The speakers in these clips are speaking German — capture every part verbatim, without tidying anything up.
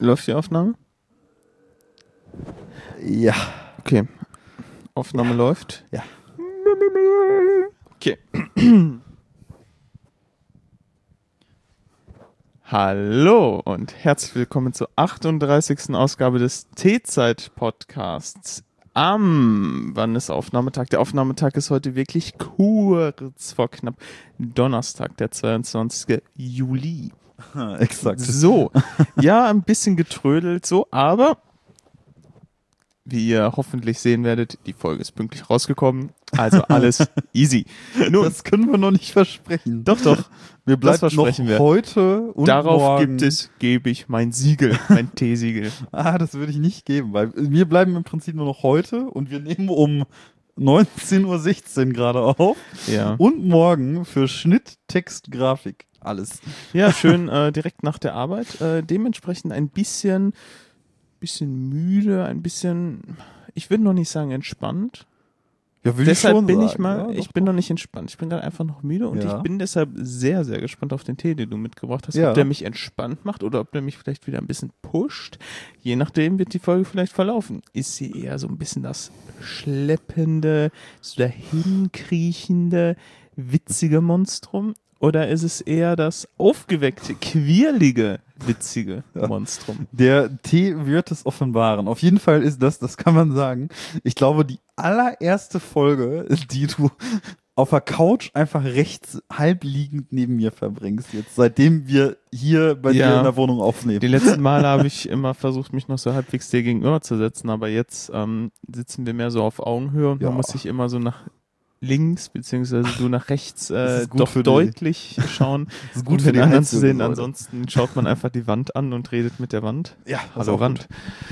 Läuft die Aufnahme? Ja. Okay. Aufnahme ja. läuft? Ja. Okay. Hallo und herzlich willkommen zur achtunddreißigsten Ausgabe des T-Zeit-Podcasts. Am, wann ist Aufnahmetag? Der Aufnahmetag ist heute wirklich kurz vor knapp Donnerstag, der zweiundzwanzigsten Juli. Exakt. So, ja, ein bisschen getrödelt so, aber wie ihr hoffentlich sehen werdet, die Folge ist pünktlich rausgekommen, also alles easy. Nun, das können wir noch nicht versprechen. Doch, doch. Wir bleiben noch wir. heute und Darauf morgen. gibt es, gebe ich mein Siegel, mein T-Siegel. Ah, das würde ich nicht geben, weil wir bleiben im Prinzip nur noch heute und wir nehmen um neunzehn Uhr sechzehn gerade auf. Ja. Und morgen für Schnitt, Text, Grafik. Alles. Ja, schön äh, direkt nach der Arbeit. Äh, dementsprechend ein bisschen, bisschen müde, ein bisschen, ich würde noch nicht sagen entspannt. Ja, will deshalb ich schon bin sagen. ich mal, ja, ich bin noch nicht entspannt. Ich bin gerade einfach noch müde und ja. ich bin deshalb sehr, sehr gespannt auf den Tee, den du mitgebracht hast. Ja. Ob der mich entspannt macht oder ob der mich vielleicht wieder ein bisschen pusht. Je nachdem wird die Folge vielleicht verlaufen. Ist sie eher so ein bisschen das schleppende, so dahinkriechende, witzige Monstrum? Oder ist es eher das aufgeweckte, quirlige, witzige ja. Monstrum? Der Tee wird es offenbaren. Auf jeden Fall ist das, das kann man sagen, ich glaube, die allererste Folge, die du auf der Couch einfach rechts halbliegend neben mir verbringst, jetzt seitdem wir hier bei ja, dir in der Wohnung aufnehmen. Die letzten Male habe ich immer versucht, mich noch so halbwegs dir gegenüber zu setzen, aber jetzt ähm, sitzen wir mehr so auf Augenhöhe und ja. man muss sich immer so nach links, beziehungsweise du nach rechts äh, doch deutlich die. schauen, das ist gut um für den die anderen zu sehen. Leute. Ansonsten schaut man einfach die Wand an und redet mit der Wand. Ja, hallo Wand.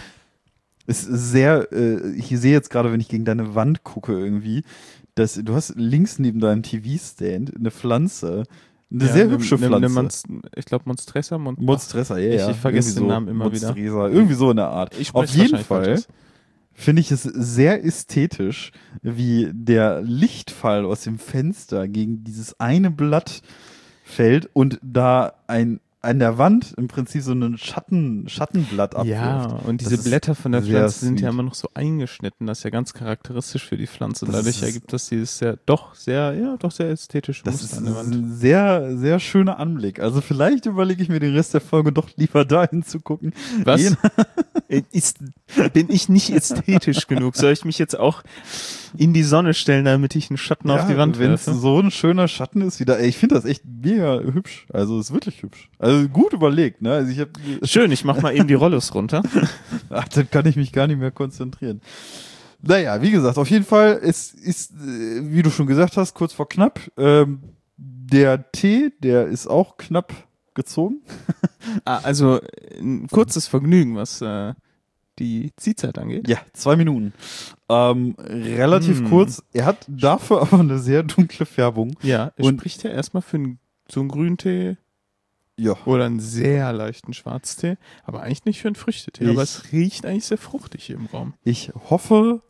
Es ist sehr, äh, ich sehe jetzt gerade, wenn ich gegen deine Wand gucke irgendwie, dass du hast links neben deinem T V-Stand eine Pflanze, eine ja, sehr ne, hübsche Pflanze. Ne, ne Monst- ich glaube Monstressa. Mon- Monstressa, ja, ja. Ich, ich vergesse irgendwie den so Namen immer Monstresa, wieder. Irgendwie so in der Art. Ich Auf jeden Fall finde ich es sehr ästhetisch, wie der Lichtfall aus dem Fenster gegen dieses eine Blatt fällt und da ein an der Wand im Prinzip so ein Schatten, Schattenblatt abwirft. Ja, und diese Blätter von der Pflanze sind ja immer noch so eingeschnitten. Das ist ja ganz charakteristisch für die Pflanze. Und dadurch ergibt das dieses sehr, doch sehr, ja, doch sehr ästhetische Das ist ein sehr, sehr schöner Anblick. Also vielleicht überlege ich mir den Rest der Folge doch lieber dahin zu gucken. Was? ist, bin ich nicht ästhetisch genug? Soll ich mich jetzt auch in die Sonne stellen, damit ich einen Schatten ja, auf die Wand werfe? Wenn es so ein schöner Schatten ist, wieder, ey, ich finde das echt mega hübsch. Also es ist wirklich hübsch. Also gut überlegt, ne? Also ich hab, Schön, ich mach mal eben die Rollos runter. Ach, dann kann ich mich gar nicht mehr konzentrieren. Naja, wie gesagt, auf jeden Fall, es ist, wie du schon gesagt hast, kurz vor knapp. Ähm, der Tee, der ist auch knapp gezogen. ah, also ein kurzes Vergnügen, was äh, die Ziehzeit angeht. Ja, zwei Minuten. Ähm, relativ mm. kurz. Er hat dafür aber eine sehr dunkle Färbung. Ja, er Und spricht ja erstmal für einen, so einen Grüntee. Ja. Oder einen sehr leichten Schwarztee, aber eigentlich nicht für einen Früchtetee. Ich, aber es riecht eigentlich sehr fruchtig hier im Raum. Ich hoffe,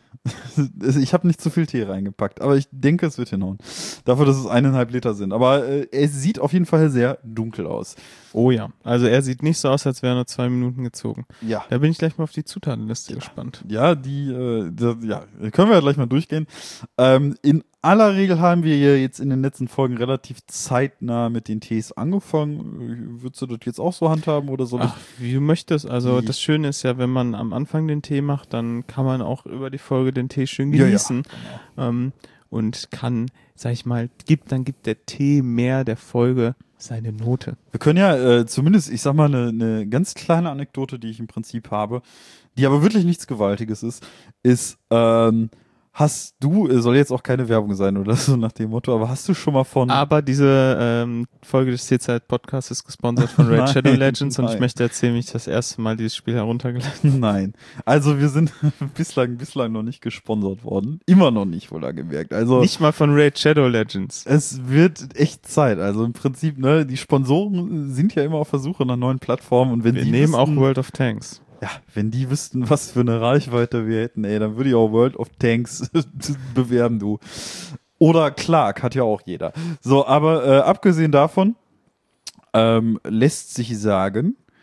ich habe nicht zu viel Tee reingepackt, aber ich denke, es wird hinhauen. Dafür, dass es eineinhalb Liter sind. Aber äh, er sieht auf jeden Fall sehr dunkel aus. Oh ja, also er sieht nicht so aus, als wäre er nur zwei Minuten gezogen. Ja. Da bin ich gleich mal auf die Zutatenliste ja. gespannt. Ja, die, äh, das, ja, können wir ja gleich mal durchgehen. Ähm, in aller Regel haben wir ja jetzt in den letzten Folgen relativ zeitnah mit den Tees angefangen. Würdest du das jetzt auch so handhaben oder soll Ach, wie du möchtest. Also die. Das Schöne ist ja, wenn man am Anfang den Tee macht, dann kann man auch über die Folge den Tee schön genießen. Ja, ja. Ähm, und kann, sag ich mal, gibt, dann gibt der Tee mehr der Folge seine Note. Wir können ja äh, zumindest, ich sag mal, eine, eine ganz kleine Anekdote, die ich im Prinzip habe, die aber wirklich nichts Gewaltiges ist, ist, ähm, hast du, soll jetzt auch keine Werbung sein oder so nach dem Motto, aber hast du schon mal von... Aber diese ähm, Folge des T-Zeit-Podcasts ist gesponsert von Raid Shadow Legends und ich möchte erzählen, wie ich das erste Mal dieses Spiel heruntergeladen habe. Nein, also wir sind bislang bislang noch nicht gesponsert worden. Immer noch nicht, wohl angemerkt. Also nicht mal von Raid Shadow Legends. Es wird echt Zeit. Also im Prinzip, ne, die Sponsoren sind ja immer auf der Suche nach neuen Plattformen und wenn wir die nehmen wüssten, auch World of Tanks. Ja, wenn die wüssten, was für eine Reichweite wir hätten, ey, dann würde ich auch World of Tanks bewerben, du. Oder Clark, hat ja auch jeder. So, aber äh, abgesehen davon ähm, lässt sich sagen,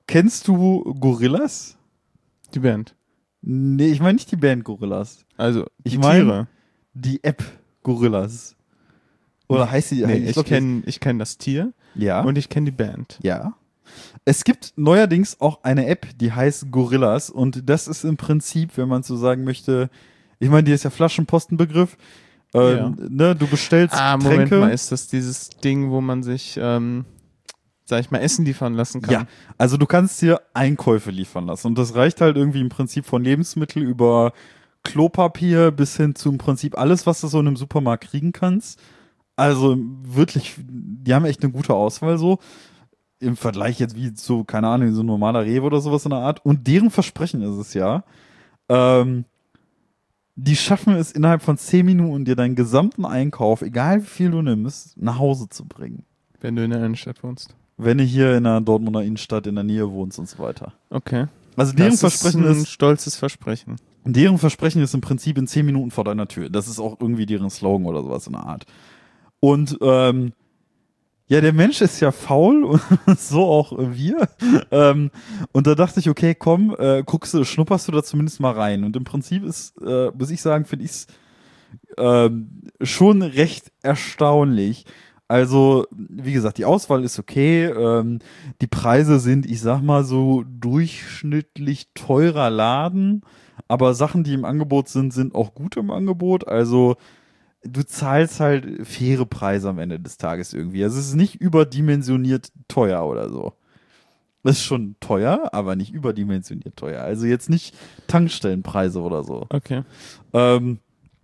kennst du Gorillaz? Die Band. Nee, ich meine nicht die Band Gorillaz. Also, Ich die mein- Tiere. Die App Gorillaz. Oder heißt sie? Nee, ich ich glaub, kenne ich kenn das Tier Ja. und ich kenne die Band. Ja. Es gibt neuerdings auch eine App, die heißt Gorillaz und das ist im Prinzip, wenn man so sagen möchte, ich meine, die ist ja Flaschenpostenbegriff. Ähm, ne, du bestellst Ah, Moment Tränke. mal, ist das dieses Ding, wo man sich, ähm, sag ich mal, Essen liefern lassen kann? Ja, also du kannst dir Einkäufe liefern lassen und das reicht halt irgendwie im Prinzip von Lebensmittel über Klopapier bis hin zu im Prinzip alles, was du so in einem Supermarkt kriegen kannst. Also wirklich, die haben echt eine gute Auswahl so. Im Vergleich jetzt wie so, keine Ahnung, so ein normaler Rewe oder sowas in der Art. Und deren Versprechen ist es ja, ähm, die schaffen es innerhalb von zehn Minuten, dir deinen gesamten Einkauf, egal wie viel du nimmst, nach Hause zu bringen. Wenn du in der Innenstadt wohnst. Wenn du hier in der Dortmunder Innenstadt in der Nähe wohnst und so weiter. Okay. Also deren Das Versprechen ist ein ist, stolzes Versprechen. deren Versprechen ist im Prinzip in zehn Minuten vor deiner Tür. Das ist auch irgendwie deren Slogan oder sowas in der Art. Und ähm, ja, der Mensch ist ja faul und so auch wir. Ähm, und da dachte ich, okay, komm, äh, guckst du, schnupperst du da zumindest mal rein. Und im Prinzip ist, äh, muss ich sagen, finde ich es ähm, schon recht erstaunlich. Also, wie gesagt, die Auswahl ist okay. Ähm, die Preise sind, ich sag mal, so durchschnittlich teurer Laden. Aber Sachen, die im Angebot sind, sind auch gut im Angebot. Also, du zahlst halt faire Preise am Ende des Tages irgendwie. Also, es ist nicht überdimensioniert teuer oder so. Das ist schon teuer, aber nicht überdimensioniert teuer. Also, jetzt nicht Tankstellenpreise oder so. Okay. Ähm,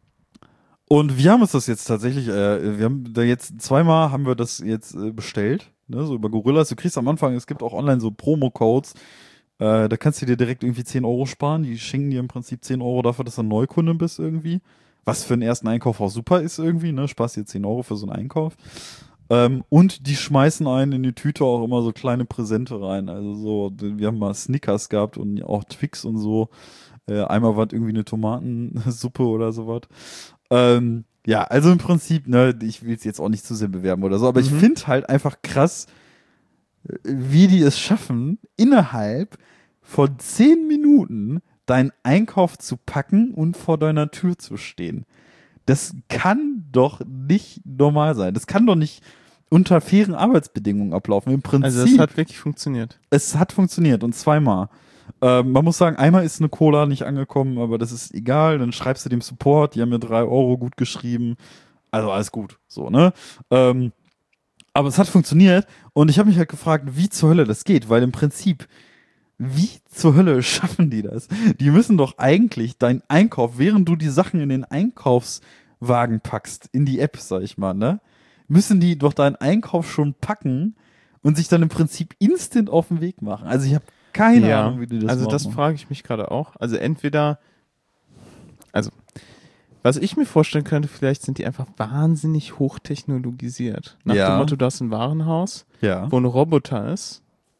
und wir haben uns das jetzt tatsächlich, äh, wir haben da jetzt zweimal haben wir das jetzt äh, bestellt, ne, so über Gorillaz. Du kriegst am Anfang, es gibt auch online so Promo-Codes, äh, da kannst du dir direkt irgendwie zehn Euro sparen. Die schenken dir im Prinzip zehn Euro dafür, dass du ein Neukunde bist irgendwie. Was für einen ersten Einkauf auch super ist irgendwie, ne, sparst dir zehn Euro für so einen Einkauf. Ähm, und die schmeißen einen in die Tüte auch immer so kleine Präsente rein. Also so, wir haben mal Snickers gehabt und auch Twix und so. Äh, einmal war irgendwie eine Tomatensuppe oder sowas. Ähm, ja, also im Prinzip, ne, ich will es jetzt auch nicht zu sehr bewerben oder so, aber Mhm. ich finde halt einfach krass, wie die es schaffen, innerhalb von zehn Minuten deinen Einkauf zu packen und vor deiner Tür zu stehen. Das kann doch nicht normal sein. Das kann doch nicht unter fairen Arbeitsbedingungen ablaufen. Im Prinzip, Also das hat wirklich funktioniert. es hat funktioniert und zweimal. Ähm, man muss sagen, einmal ist eine Cola nicht angekommen, aber das ist egal. Dann schreibst du dem Support, die haben mir drei Euro gut geschrieben. Also alles gut, so, ne? Ähm, aber es hat funktioniert und ich habe mich halt gefragt, wie zur Hölle das geht, weil im Prinzip, wie zur Hölle schaffen die das? Die müssen doch eigentlich deinen Einkauf, während du die Sachen in den Einkaufswagen packst, in die App, sag ich mal, ne? Müssen die doch deinen Einkauf schon packen und sich dann im Prinzip instant auf den Weg machen. Also ich habe keine Ja, Ahnung, wie die das also machen. das frage ich mich gerade auch. Also entweder, also was ich mir vorstellen könnte, vielleicht sind die einfach wahnsinnig hochtechnologisiert. Nach Ja. dem Motto, du hast ein Warenhaus, Ja. wo ein Roboter ist,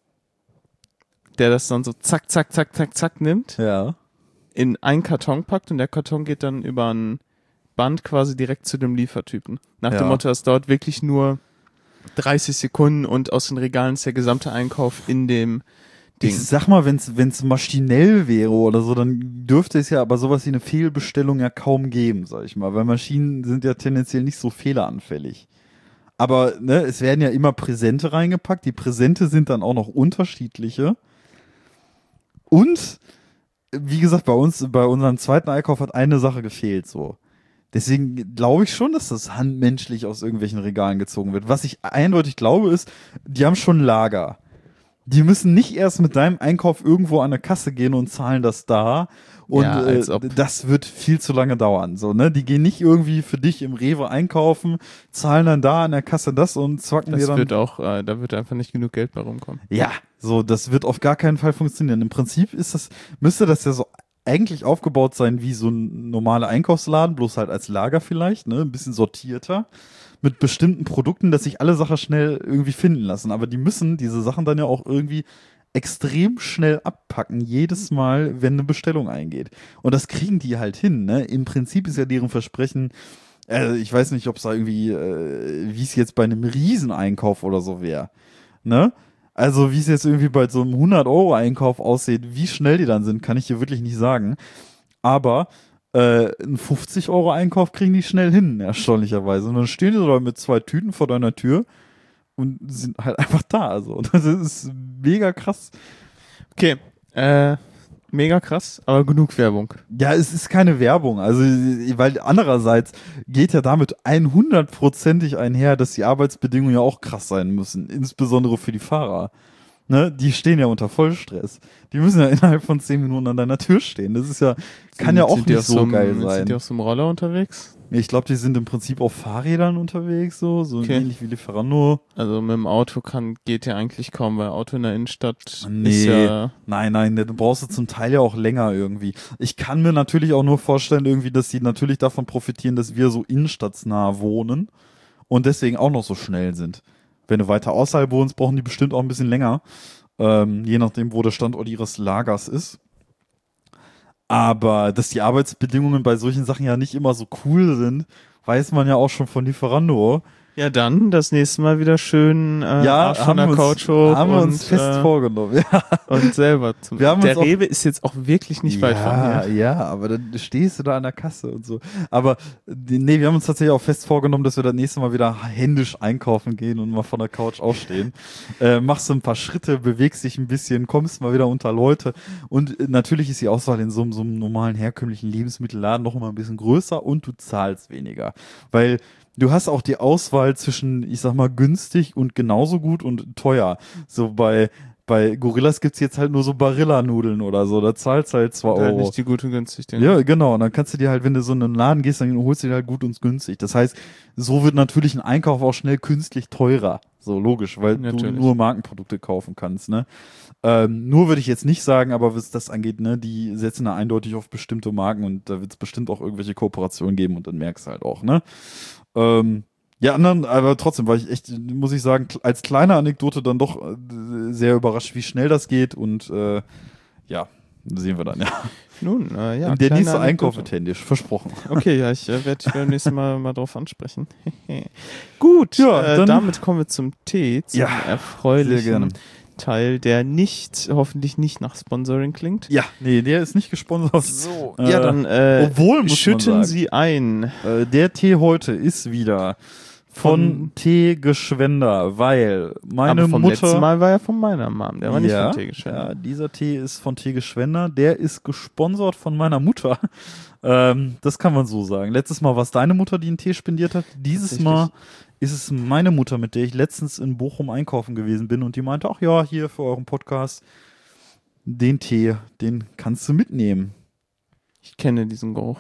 der das dann so zack, zack, zack, zack, zack nimmt, Ja. in einen Karton packt und der Karton geht dann über ein Band quasi direkt zu dem Liefertypen. Nach Ja. dem Motto, es dauert wirklich nur dreißig Sekunden und aus den Regalen ist der gesamte Einkauf in dem Ding. Ich sag mal, wenn es maschinell wäre oder so, dann dürfte es ja aber sowas wie eine Fehlbestellung ja kaum geben, sag ich mal, weil Maschinen sind ja tendenziell nicht so fehleranfällig. Aber ne, es werden ja immer Präsente reingepackt, die Präsente sind dann auch noch unterschiedliche. Und wie gesagt, bei uns, bei unserem zweiten Einkauf hat eine Sache gefehlt, so. Deswegen glaube ich schon, dass das handmenschlich aus irgendwelchen Regalen gezogen wird. Was ich eindeutig glaube ist, die haben schon Lager. Die müssen nicht erst mit deinem Einkauf irgendwo an der Kasse gehen und zahlen das da. Und Ja, als ob. äh, das wird viel zu lange dauern. So, ne? Die gehen nicht irgendwie für dich im Rewe einkaufen, zahlen dann da an der Kasse das und zwacken dir Das dann. wird auch, äh, da wird einfach nicht genug Geld bei rumkommen. Ja, so, das wird auf gar keinen Fall funktionieren. Im Prinzip ist das, müsste das ja so eigentlich aufgebaut sein wie so ein normaler Einkaufsladen, bloß halt als Lager vielleicht, ne? Ein bisschen sortierter. Mit bestimmten Produkten, dass sich alle Sachen schnell irgendwie finden lassen. Aber die müssen diese Sachen dann ja auch irgendwie extrem schnell abpacken, jedes Mal, wenn eine Bestellung eingeht. Und das kriegen die halt hin, ne? Im Prinzip ist ja deren Versprechen, äh, ich weiß nicht, ob es da irgendwie, äh, wie es jetzt bei einem Rieseneinkauf oder so wäre, ne? Also wie es jetzt irgendwie bei so einem hundert-Euro-Einkauf aussieht, wie schnell die dann sind, kann ich dir wirklich nicht sagen. Aber äh, einen fünfzig-Euro-Einkauf kriegen die schnell hin, erstaunlicherweise. Und dann stehen die so da mit zwei Tüten vor deiner Tür und sind halt einfach da. Also das ist mega krass. Okay, äh, mega krass, aber genug Werbung. Ja, es ist keine Werbung. Also, weil andererseits geht ja damit hundertprozentig einher, dass die Arbeitsbedingungen ja auch krass sein müssen. Insbesondere für die Fahrer. Ne? Die stehen ja unter Vollstress. Die müssen ja innerhalb von zehn Minuten an deiner Tür stehen. Das ist ja, kann ja auch Sind die nicht auf so einem- geil Sind sein. die auf so einem Roller unterwegs? Ich glaube, die sind im Prinzip auf Fahrrädern unterwegs, so, so Okay. ähnlich wie Lieferando. Also mit dem Auto kann, geht ja eigentlich kaum, weil Auto in der Innenstadt Nee. ist ja... Nein, nein, du brauchst du zum Teil ja auch länger irgendwie. Ich kann mir natürlich auch nur vorstellen, irgendwie, dass sie natürlich davon profitieren, dass wir so innenstadtsnah wohnen und deswegen auch noch so schnell sind. Wenn du weiter außerhalb wohnst, brauchen die bestimmt auch ein bisschen länger, ähm, je nachdem, wo der Standort ihres Lagers ist. Aber dass die Arbeitsbedingungen bei solchen Sachen ja nicht immer so cool sind, weiß man ja auch schon von Lieferando. Ja, dann das nächste Mal wieder schön äh, Ja, Arsch von haben der wir uns, Couch hoch haben wir und, uns fest äh, vorgenommen. Ja. und selber zum Wir haben Der uns auch- Rewe ist jetzt auch wirklich nicht weit von ja, hier. ja, aber dann stehst du da an der Kasse und so. Aber die- nee, wir haben uns tatsächlich auch fest vorgenommen, dass wir das nächste Mal wieder händisch einkaufen gehen und mal von der Couch aufstehen. äh, machst du ein paar Schritte, bewegst dich ein bisschen, kommst mal wieder unter Leute. Und äh, natürlich ist die Auswahl in so, einem- so einem normalen, herkömmlichen Lebensmittelladen noch immer ein bisschen größer und du zahlst weniger. Weil du hast auch die Auswahl zwischen, ich sag mal, günstig und genauso gut und teuer. So bei Bei Gorillas gibt's jetzt halt nur so Barilla-Nudeln oder so. Da zahlst du halt zwei Halt Euro. nicht die gute und günstig. Den Ja, genau. Und dann kannst du dir halt, wenn du so in einen Laden gehst, dann holst du dir halt gut und günstig. Das heißt, so wird natürlich ein Einkauf auch schnell künstlich teurer. So logisch, weil Natürlich. du nur Markenprodukte kaufen kannst, ne? Ähm, nur würde ich jetzt nicht sagen, aber was das angeht, ne, die setzen da eindeutig auf bestimmte Marken und da wird es bestimmt auch irgendwelche Kooperationen geben und dann merkst du halt auch, ne? Ähm, ja, anderen, aber trotzdem war ich echt, muss ich sagen, als kleine Anekdote dann doch äh, sehr überrascht, wie schnell das geht und äh, ja, sehen wir dann, ja. Nun, äh, ja. Der kleine nächste Einkauf Anekdote. wird händisch, versprochen. Okay, ja, ich äh, werde beim nächsten Mal mal drauf ansprechen. Gut, Ja, äh, dann- damit kommen wir zum Tee, zum Ja, erfreulichen sehr gerne. Teil, der nicht, hoffentlich nicht nach Sponsoring klingt. Ja, nee, der ist nicht gesponsert. So, Äh, ja, dann äh, obwohl, muss man schütten sagen. Sie ein. Äh, der Tee heute ist wieder von, Von- Teegeschwender, weil meine Aber vom Mutter... letzten Mal war ja von meiner Mom, der war nicht ja, von Teegeschwender. ja, dieser Tee ist von Teegeschwender. Der ist gesponsert von meiner Mutter. Ähm, das kann man so sagen. Letztes Mal war es deine Mutter, die einen Tee spendiert hat. Dieses Tatsächlich. Mal ist es meine Mutter, mit der ich letztens in Bochum einkaufen gewesen bin und die meinte, ach ja, hier für euren Podcast, den Tee, den kannst du mitnehmen. Ich kenne diesen Geruch.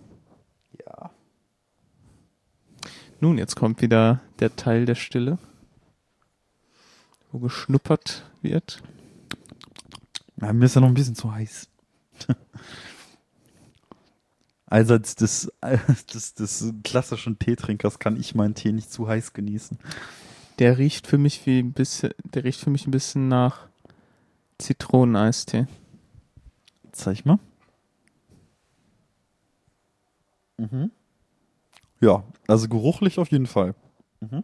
Ja. Nun, jetzt kommt wieder der Teil der Stille, wo geschnuppert wird. Ja, mir ist ja noch ein bisschen zu heiß. Allseits des, des, des klassischen Teetrinkers kann ich meinen Tee nicht zu heiß genießen. Der riecht für mich wie ein bisschen, der riecht für mich ein bisschen nach Zitroneneistee. Zeig mal. Mhm. Ja, also geruchlich auf jeden Fall. Mhm.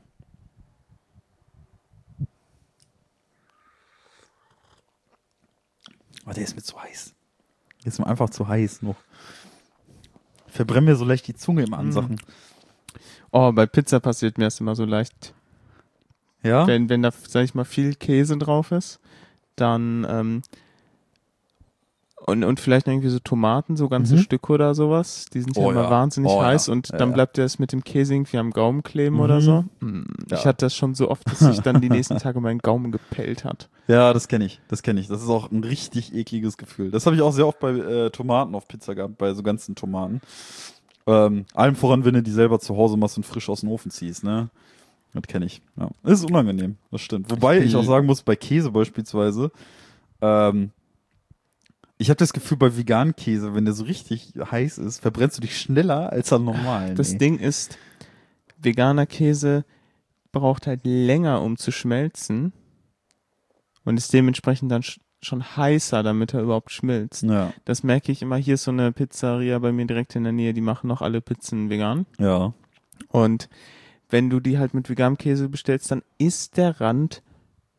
Aber der ist mir zu heiß. Der ist mir einfach zu heiß noch. Verbrenn mir so leicht die Zunge im Ansachen. Oh, bei Pizza passiert mir das immer so leicht. Ja? Wenn, wenn da, sag ich mal, viel Käse drauf ist, dann ähm, und, und vielleicht irgendwie so Tomaten, so ganze Mhm. Stücke oder sowas, die sind ja Oh immer ja. wahnsinnig Oh ja. heiß und Ja, dann ja. bleibt das mit dem Käse irgendwie am Gaumen kleben Mhm. oder so. Mm, Ja. Ich hatte das schon so oft, dass sich dann die nächsten Tage mein Gaumen gepellt hat. Ja, das kenne ich. Das kenne ich. Das ist auch ein richtig ekliges Gefühl. Das habe ich auch sehr oft bei äh, Tomaten auf Pizza gehabt, bei so ganzen Tomaten. Ähm, allem voran, wenn du die selber zu Hause machst und frisch aus dem Ofen ziehst, ne? Das kenne ich. Ja. Das ist unangenehm, das stimmt. Wobei Ich ich bin- auch sagen muss, bei Käse beispielsweise, ähm, ich habe das Gefühl, bei veganen Käse, wenn der so richtig heiß ist, verbrennst du dich schneller als am normalen. Das ey. Ding ist, veganer Käse braucht halt länger, um zu schmelzen und ist dementsprechend dann sch schon heißer, damit er überhaupt schmilzt. Ja, Das merke ich immer. Hier ist so eine Pizzeria bei mir direkt in der Nähe, die machen noch alle Pizzen vegan. ja. Und wenn du die halt mit veganem Käse bestellst, dann ist der Rand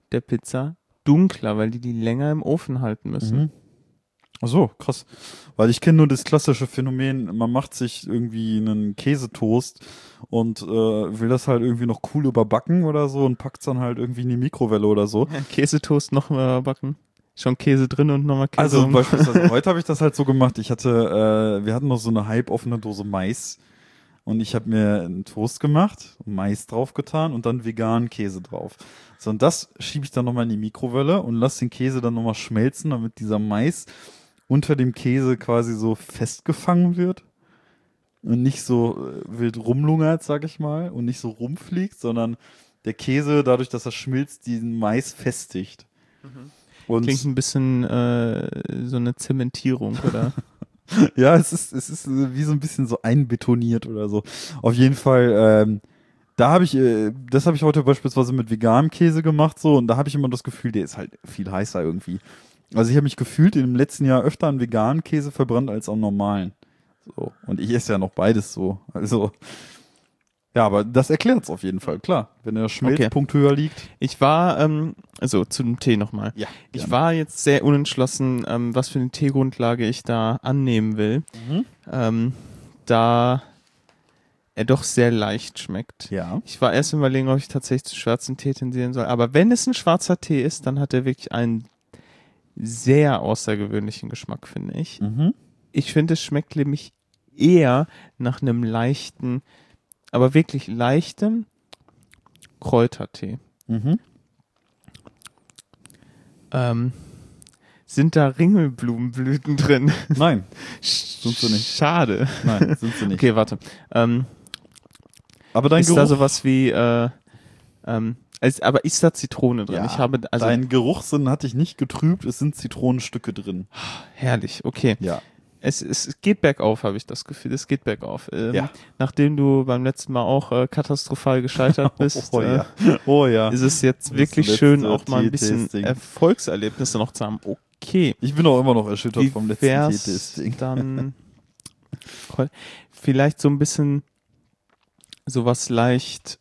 der Pizza dunkler, weil die die länger im Ofen halten müssen. Mhm. Ach so, krass. Weil ich kenne nur das klassische Phänomen, man macht sich irgendwie einen Käsetoast und äh, will das halt irgendwie noch cool überbacken oder so und packt es dann halt irgendwie in die Mikrowelle oder so. Ja, Käsetoast noch mal backen. Schon Käse drin und nochmal Käse Also rum. beispielsweise heute habe ich das halt so gemacht, ich hatte, äh, wir hatten noch so eine halboffene Dose Mais und ich habe mir einen Toast gemacht, Mais draufgetan und dann veganen Käse drauf. So, und das schiebe ich dann nochmal in die Mikrowelle und lasse den Käse dann nochmal schmelzen, damit dieser Mais unter dem Käse quasi so festgefangen wird und nicht so äh, wild rumlungert, sag ich mal, und nicht so rumfliegt, sondern der Käse, dadurch, dass er schmilzt, diesen Mais festigt. Mhm. Und Klingt ein bisschen äh, so eine Zementierung, oder? ja, es ist, es ist wie so ein bisschen so einbetoniert oder so. Auf jeden Fall, ähm, da habe ich, äh, das habe ich heute beispielsweise mit veganem Käse gemacht, so, und da habe ich immer das Gefühl, der ist halt viel heißer irgendwie. Also ich habe mich gefühlt in dem letzten Jahr öfter an veganen Käse verbrannt als am normalen. So. Und ich esse ja noch beides so. Also, ja, aber das erklärt es auf jeden Fall, klar. Wenn der Schmelzpunkt höher liegt. Ich war, ähm, also zu dem Tee nochmal. Ja. Ich gerne. war jetzt sehr unentschlossen, ähm, was für eine Teegrundlage ich da annehmen will. Mhm. Ähm, da er doch sehr leicht schmeckt. Ja. Ich war erst überlegen, ob ich tatsächlich zu schwarzen Tee tendieren soll. Aber wenn es ein schwarzer Tee ist, dann hat er wirklich einen sehr außergewöhnlichen Geschmack, finde ich. Mhm. Ich finde, es schmeckt nämlich eher nach einem leichten, aber wirklich leichtem Kräutertee. Mhm. Ähm, sind da Ringelblumenblüten drin? Nein, sind sie nicht. Schade. Nein, sind sie nicht. Okay, warte. Ähm, Aber dein ist Geruch, da sowas wie, äh, ähm, also, aber ist da Zitrone drin? Ja, Ich habe, also dein Geruchssinn hat dich nicht getrübt, es sind Zitronenstücke drin. herrlich, okay. Ja. Es, es, es geht bergauf, habe ich das Gefühl. Es geht bergauf. Ähm, Ja. Nachdem du beim letzten Mal auch äh, katastrophal gescheitert bist, Oh äh, ja. Oh ja. ist es jetzt Das wirklich letzte schön, auch mal ein bisschen Tee-Tasting. Erfolgserlebnisse noch zu haben. Okay. Ich bin auch immer noch erschüttert Wie vom letzten wär's Tee-Tasting. dann vielleicht so ein bisschen sowas leicht,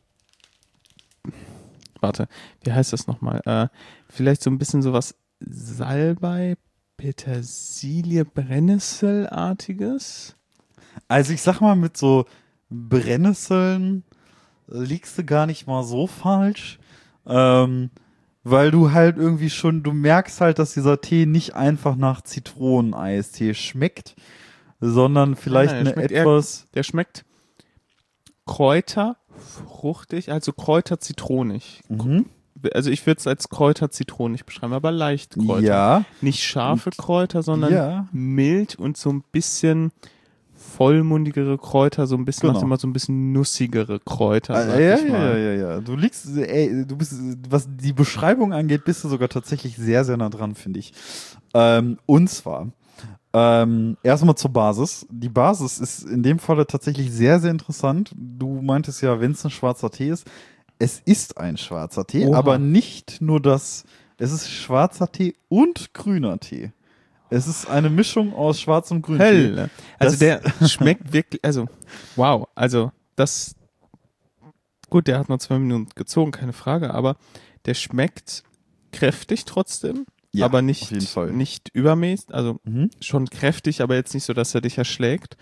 warte, wie heißt das nochmal? Äh, vielleicht so ein bisschen sowas Salbei, Petersilie, Brennnesselartiges? Also ich sag mal, mit so Brennnesseln liegst du gar nicht mal so falsch. Ähm, weil du halt irgendwie schon, du merkst halt, dass dieser Tee nicht einfach nach Zitroneneistee schmeckt, sondern vielleicht Nein, er eine schmeckt eher- etwas. Der schmeckt Kräuter, fruchtig, also Kräuter zitronig. Mhm. Also ich würde es als Kräuter zitronig beschreiben, aber leicht Kräuter. Ja, Nicht scharfe Kräuter, sondern ja. mild und so ein bisschen vollmundigere Kräuter, so ein bisschen, Genau. macht immer so ein bisschen nussigere Kräuter, Ah, sag ja, ich ja, mal. ja, ja, ja. Du liegst, ey, du bist, was die Beschreibung angeht, bist du sogar tatsächlich sehr, sehr nah dran, finde ich. Ähm, und zwar, ähm, erstmal zur Basis. Die Basis ist in dem Falle tatsächlich sehr, sehr interessant. Du meintest ja, wenn es ein schwarzer Tee ist, es ist ein schwarzer Tee, Oha. aber nicht nur das, es ist schwarzer Tee und grüner Tee. Es ist eine Mischung aus schwarzem und grünem Tee. Hölle. Also Das- der schmeckt wirklich, also wow, also das, gut, der hat nur zwei Minuten gezogen, keine Frage, aber der schmeckt kräftig trotzdem, Ja, aber nicht, auf jeden Fall. nicht übermäßig, also Mhm. schon kräftig, aber jetzt nicht so, dass er dich erschlägt.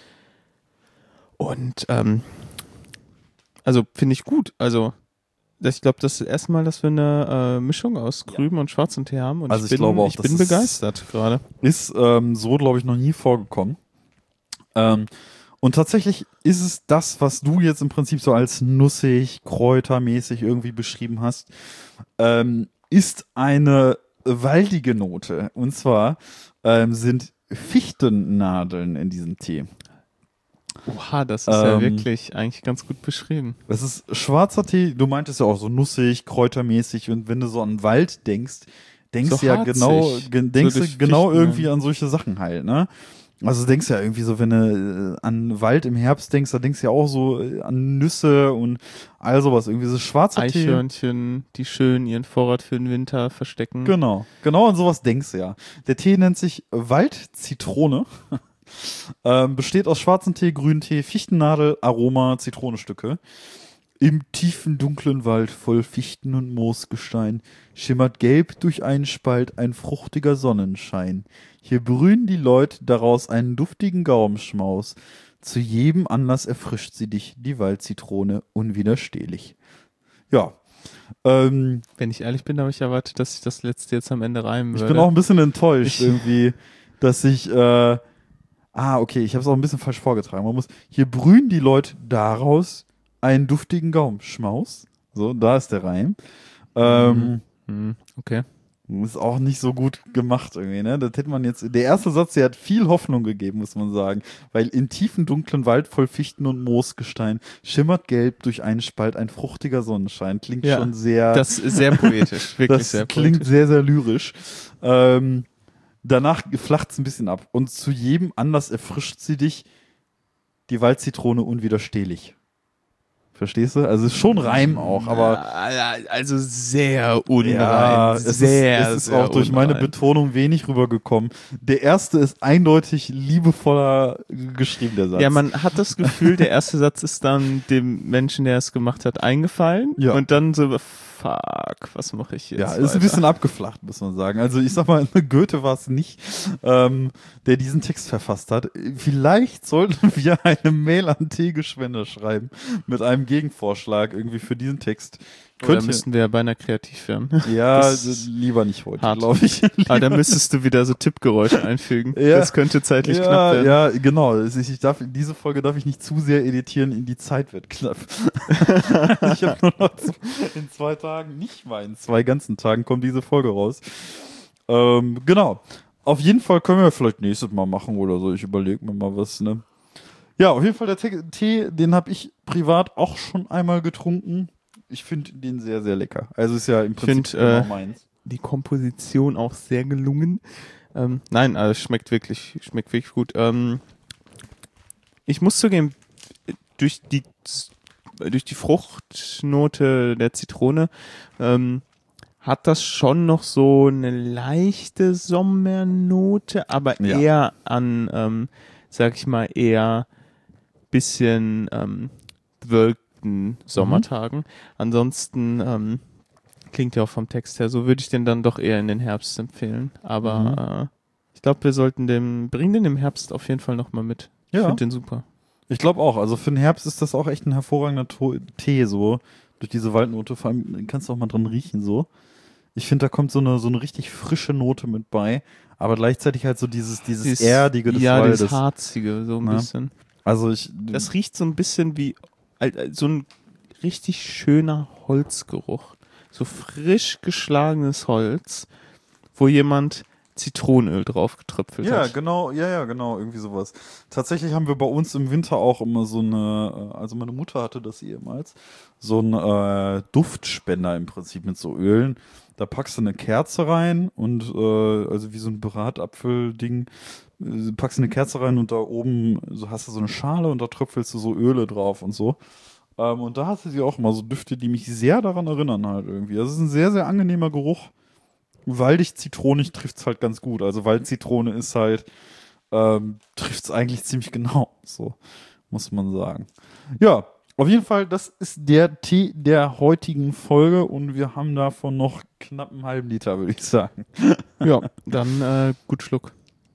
Und ähm, also finde ich gut. Also das- ich glaube, das ist das erste Mal, dass wir eine äh, Mischung aus grünem und schwarzem Tee haben. Und Also ich ich bin, glaube auch, ich das bin ist- begeistert gerade. Ist ähm, so, glaube ich, noch nie vorgekommen. Ähm, und tatsächlich ist es das, was du jetzt im Prinzip so als nussig, kräutermäßig irgendwie beschrieben hast, ähm, ist eine waldige Note. Und zwar ähm, sind Fichtennadeln in diesem Tee. Oha, das ist ja Ähm, wirklich eigentlich ganz gut beschrieben. Das ist schwarzer Tee, du meintest ja auch so nussig, kräutermäßig, und wenn du so an Wald denkst, denkst So du ja harzig, genau, ge denkst so du durch genau Fichten, irgendwie ja. an solche Sachen halt, ne? Also du denkst ja irgendwie so, wenn du äh, an Wald im Herbst denkst, da denkst du ja auch so äh, an Nüsse und all sowas. Irgendwie so schwarzer Tee. Eichhörnchen, die schön ihren Vorrat für den Winter verstecken. Genau, genau an sowas denkst du ja. Der Tee nennt sich Waldzitrone. ähm, besteht aus schwarzem Tee, grünen Tee, Fichtennadel, Aroma, Zitronenstücke. Im tiefen, dunklen Wald voll Fichten und Moosgestein schimmert gelb durch einen Spalt ein fruchtiger Sonnenschein. Hier brühen die Leute daraus einen duftigen Gaumenschmaus. Zu jedem Anlass erfrischt sie dich, die Waldzitrone, unwiderstehlich. Ja. Ähm, Wenn ich ehrlich bin, habe ich erwartet, dass ich das letzte jetzt am Ende reimen ich würde. bin auch ein bisschen enttäuscht Ich- irgendwie, dass ich, äh, ah, okay, ich habe es auch ein bisschen falsch vorgetragen. Man muss, hier brühen die Leute daraus einen duftigen Gaumenschmaus. So, da ist der Reim. Ähm, Hm, okay. Ist auch nicht so gut gemacht irgendwie, ne? Das hätte man jetzt, der erste Satz, der hat viel Hoffnung gegeben, muss man sagen. Weil im tiefen, dunklen Wald voll Fichten und Moosgestein schimmert gelb durch einen Spalt ein fruchtiger Sonnenschein. Klingt Ja, schon sehr, Das ist sehr poetisch, wirklich das sehr klingt poetisch. sehr, sehr lyrisch. Ähm, danach flacht es ein bisschen ab. Und zu jedem Anlass erfrischt sie dich, die Waldzitrone, unwiderstehlich. Verstehst du? Also ist schon Reim auch, aber Ja, also sehr unrein. ja, es sehr, ist, es ist sehr auch durch meine unrein. Betonung wenig rübergekommen. Der erste ist eindeutig liebevoller geschrieben, der Satz. Ja, man hat das Gefühl, der erste Satz ist dann dem Menschen, der es gemacht hat, eingefallen. Ja. Und dann so, fuck, was mache ich jetzt? Ja, ist ein weiter? bisschen abgeflacht, muss man sagen. Also ich sag mal, Goethe war es nicht, ähm, der diesen Text verfasst hat. Vielleicht sollten wir eine Mail an Tegeschwender schreiben mit einem Gegenvorschlag irgendwie für diesen Text. Oder Könnte, müssten wir ja bei einer Kreativfirma. ja, das- lieber nicht heute, hart. glaube ich. Aber da müsstest du wieder so Tippgeräusche einfügen. Ja. Das könnte zeitlich ja, knapp werden. ja, genau. Es ist- Ich darf, diese Folge darf ich nicht zu sehr editieren, die Zeit wird knapp. Ich habe nur noch so, in zwei Tagen, nicht mal in zwei ganzen Tagen kommt diese Folge raus. Ähm, genau. Auf jeden Fall können wir vielleicht nächstes Mal machen oder so. Ich überlege mir mal was, ne? Ja, auf jeden Fall der Te- Tee, den habe ich privat auch schon einmal getrunken. Ich finde den sehr, sehr lecker. Also ist ja im Prinzip find, genau äh, meins. Die Komposition auch sehr gelungen. Ähm, nein, also es schmeckt wirklich, schmeckt wirklich gut. Ähm, ich muss zugeben, durch die durch die Fruchtnote der Zitrone ähm, hat das schon noch so eine leichte Sommernote, aber Ja. eher an, ähm, sag ich mal, eher bisschen ähm, bewölkten Sommertagen. Ansonsten ähm, klingt ja auch vom Text her, so würde ich den dann doch eher in den Herbst empfehlen. Aber Mhm. äh, ich glaube, wir sollten den, bringen den im Herbst auf jeden Fall nochmal mit. Ich Ja. finde den super. Ich glaube auch. Also für den Herbst ist das auch echt ein hervorragender To- Tee, so. Durch diese Waldnote. Vor allem kannst du auch mal dran riechen, so. Ich finde, da kommt so eine, so eine richtig frische Note mit bei. Aber gleichzeitig halt so dieses, dieses Dieses- Erdige des ja, Waldes. das Harzige, so ein Ne? bisschen. Also ich. Das riecht so ein bisschen wie al- al- so ein richtig schöner Holzgeruch. So frisch geschlagenes Holz, wo jemand Zitronenöl drauf getröpfelt Ja, hat. genau, ja, ja, genau, irgendwie sowas. Tatsächlich haben wir bei uns im Winter auch immer so eine, äh, also meine Mutter hatte das ehemals, so ein äh, Duftspender im Prinzip mit so Ölen. Da packst du eine Kerze rein und äh, also wie so ein Bratapfel-Ding, äh, packst du eine Kerze rein und da oben so hast du so eine Schale und da tröpfelst du so Öle drauf und so. Ähm, und da hatte sie auch mal so Düfte, die mich sehr daran erinnern halt irgendwie. Das ist ein sehr, sehr angenehmer Geruch. Waldig, zitronig trifft's halt ganz gut. Also Waldzitrone ist halt, ähm, trifft's eigentlich ziemlich genau. So, muss man sagen. Ja, auf jeden Fall, das ist der Tee der heutigen Folge und wir haben davon noch knapp einen halben Liter, würde ich sagen. Ja, dann äh, gut Schluck.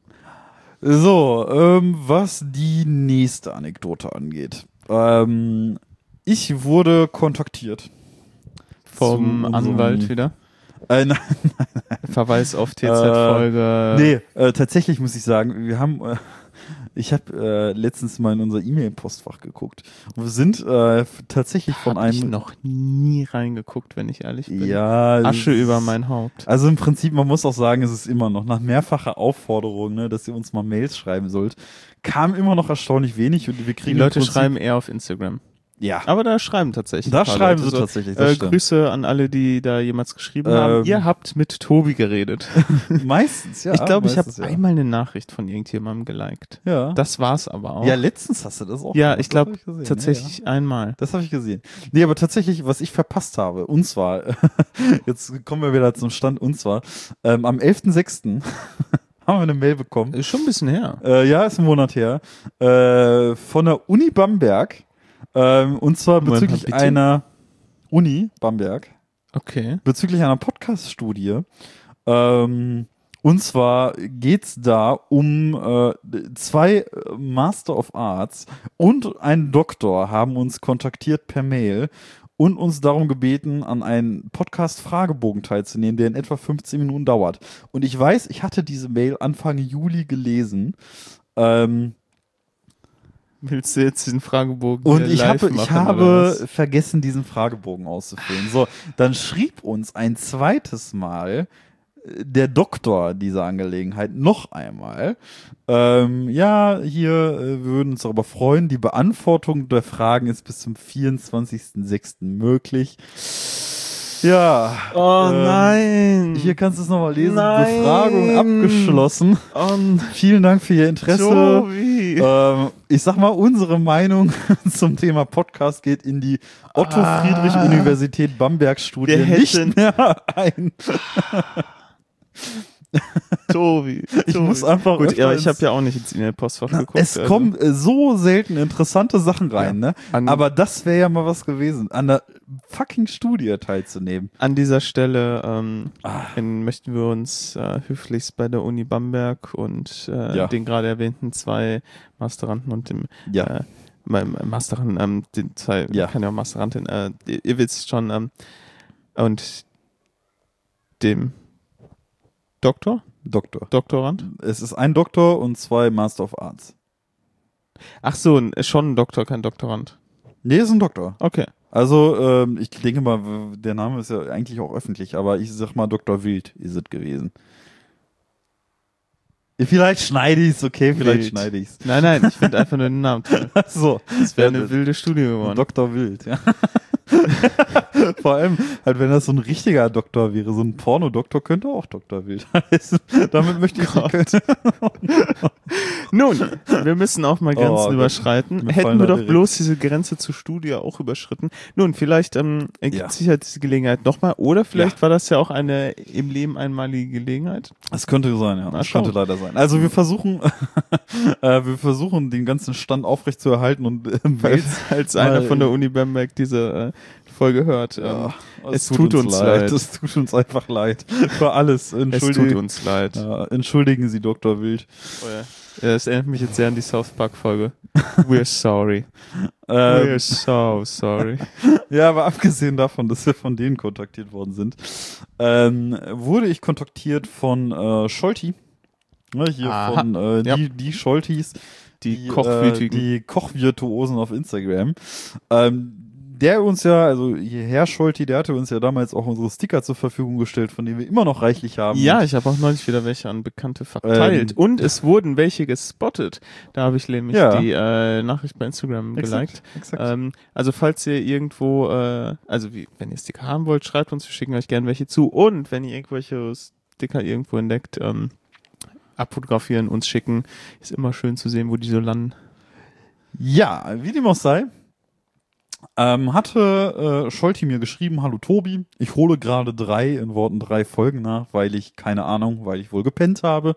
So, ähm, was die nächste Anekdote angeht. Ähm, ich wurde kontaktiert. Vom Zu unserem- Anwalt wieder. Äh, nein, Verweis auf T Z-Folge. nee, äh, tatsächlich muss ich sagen, wir haben, äh, ich habe äh, letztens mal in unser E-Mail-Postfach geguckt und wir sind äh, tatsächlich von Hab ich einem, noch nie reingeguckt, wenn ich ehrlich bin. ja, Asche es- über mein Haupt. Also im Prinzip, man muss auch sagen, es ist immer noch nach mehrfacher Aufforderung, ne, dass ihr uns mal Mails schreiben sollt, kam immer noch erstaunlich wenig und wir Die kriegen im Leute Prinzip- schreiben eher auf Instagram. ja, Aber da schreiben tatsächlich. da ein paar schreiben Leute sie so, tatsächlich, das Äh, stimmt. Grüße an alle, die da jemals geschrieben Ähm, haben. Ihr habt mit Tobi geredet. Meistens, ja. ich glaube, ich habe meistens, ja. einmal eine Nachricht von irgendjemandem geliked. Ja. Das war's aber auch. ja, letztens hast du das auch Ja, gemacht, ich das glaube hab gesehen, tatsächlich Ja, ja. einmal. Das habe ich gesehen. Nee, aber tatsächlich, was ich verpasst habe, und zwar, jetzt kommen wir wieder zum Stand, und zwar, ähm, am elften sechsten haben wir eine Mail bekommen. Ist schon ein bisschen her. Äh, ja, ist ein Monat her. Äh, von der Uni Bamberg. Ähm, und zwar Moment, bezüglich bitte? einer Uni, Bamberg, Okay. bezüglich einer Podcast-Studie. Ähm, und zwar geht's da um äh, zwei Master of Arts und ein Doktor haben uns kontaktiert per Mail und uns darum gebeten, an einen Podcast-Fragebogen teilzunehmen, der in etwa fünfzehn Minuten dauert. Und ich weiß, ich hatte diese Mail Anfang Juli gelesen. Ähm, Willst du jetzt diesen Fragebogen Und hier ich live habe, machen, ich oder habe was? vergessen, diesen Fragebogen auszufüllen. So, dann schrieb uns ein zweites Mal äh, der Doktor dieser Angelegenheit noch einmal. Ähm, ja, hier äh, wir würden uns darüber freuen. Die Beantwortung der Fragen ist bis zum vierundzwanzigsten sechsten möglich. Ja. Oh ähm, nein. Hier kannst du es nochmal lesen. Nein. Befragung abgeschlossen. Oh, Vielen Dank für Ihr Interesse. Tobi. Ähm, ich sag mal, unsere Meinung zum Thema Podcast geht in die Otto-Friedrich-Universität Bamberg-Studie Wir hätten- nicht mehr ein. Tobi. Ich Tobi. muss einfach Gut, öfter ja, ich habe ins- ja auch nicht ins E-Mail-Postfach geguckt. Es also. kommen äh, so selten interessante Sachen rein, ne? An- Aber das wäre ja mal was gewesen, an der fucking Studie teilzunehmen. An dieser Stelle ähm, Ah. in, möchten wir uns äh, höflichst bei der Uni Bamberg und äh, Ja. den gerade erwähnten zwei Masteranden und dem Ja. äh, meinem Masteranden, ähm, den zwei, Ja. kann ja auch Masterandin, äh, ihr ihr wisst schon, ähm, und dem Doktor, Doktor. Doktorand. Es ist ein Doktor und zwei Master of Arts. Ach so, ein- schon ein Doktor, kein Doktorand. Nee, ist ein Doktor. Okay. Also, ähm, ich denke mal, w- der Name ist ja eigentlich auch öffentlich, aber ich sag mal, Doktor Wild ist es gewesen. Vielleicht schneide ich es, okay, vielleicht Wild. schneide ich es. Nein, nein, ich finde einfach nur den Namen toll. So, Das wäre eine wilde Studie geworden. Doktor Wild, ja. Vor allem, halt, wenn das so ein richtiger Doktor wäre, so ein Pornodoktor könnte auch Doktor Wild heißen. Damit möchte ich Gott. nicht. Nun, wir müssen auch mal Grenzen Oh Gott. überschreiten. Mir Hätten fallen wir da doch direkt- bloß diese Grenze zur Studie auch überschritten. Nun, vielleicht ähm, ergibt Ja. sich halt diese Gelegenheit nochmal. Oder vielleicht Ja. war das ja auch eine im Leben einmalige Gelegenheit. Das könnte sein, ja. Mal Das schauen. könnte leider sein. Also wir versuchen, äh, wir versuchen den ganzen Stand aufrechtzuerhalten und äh, Falls, als einer mal- von der Uni Bamberg diese äh, Folge hört. Ähm, Ja, es tut uns leid. Es tut uns einfach leid. Für alles. es Entschuldigen, tut uns leid. Ja, entschuldigen Sie, Doktor Wild. Oh ja. Ja, das erinnert mich jetzt sehr an die South Park Folge. We're sorry. Ähm, We're so sorry. ja, aber abgesehen davon, dass wir von denen kontaktiert worden sind, ähm, wurde ich kontaktiert von äh, Scholti. Ne, hier Aha. von äh, Ja. die, die Scholtis. Die Kochwütigen. Äh, die Kochvirtuosen auf Instagram. Ähm, der uns ja, also Herr Scholti, der hatte uns ja damals auch unsere Sticker zur Verfügung gestellt, von denen wir immer noch reichlich haben. Ja, ich habe auch neulich wieder welche an Bekannte verteilt. Ähm, Und es wurden welche gespottet. Da habe ich nämlich Ja. die äh, Nachricht bei Instagram geliked. exakt, exakt. Ähm, also falls ihr irgendwo, äh, also wie, wenn ihr Sticker haben wollt, schreibt uns, wir schicken euch gerne welche zu. Und wenn ihr irgendwelche Sticker irgendwo entdeckt, ähm, abfotografieren, uns schicken. Ist immer schön zu sehen, wo die so landen. Ja, wie dem auch sei, ähm, hatte äh, Scholti mir geschrieben, hallo Tobi, ich hole gerade drei, in Worten drei Folgen nach, weil ich, keine Ahnung, weil ich wohl gepennt habe.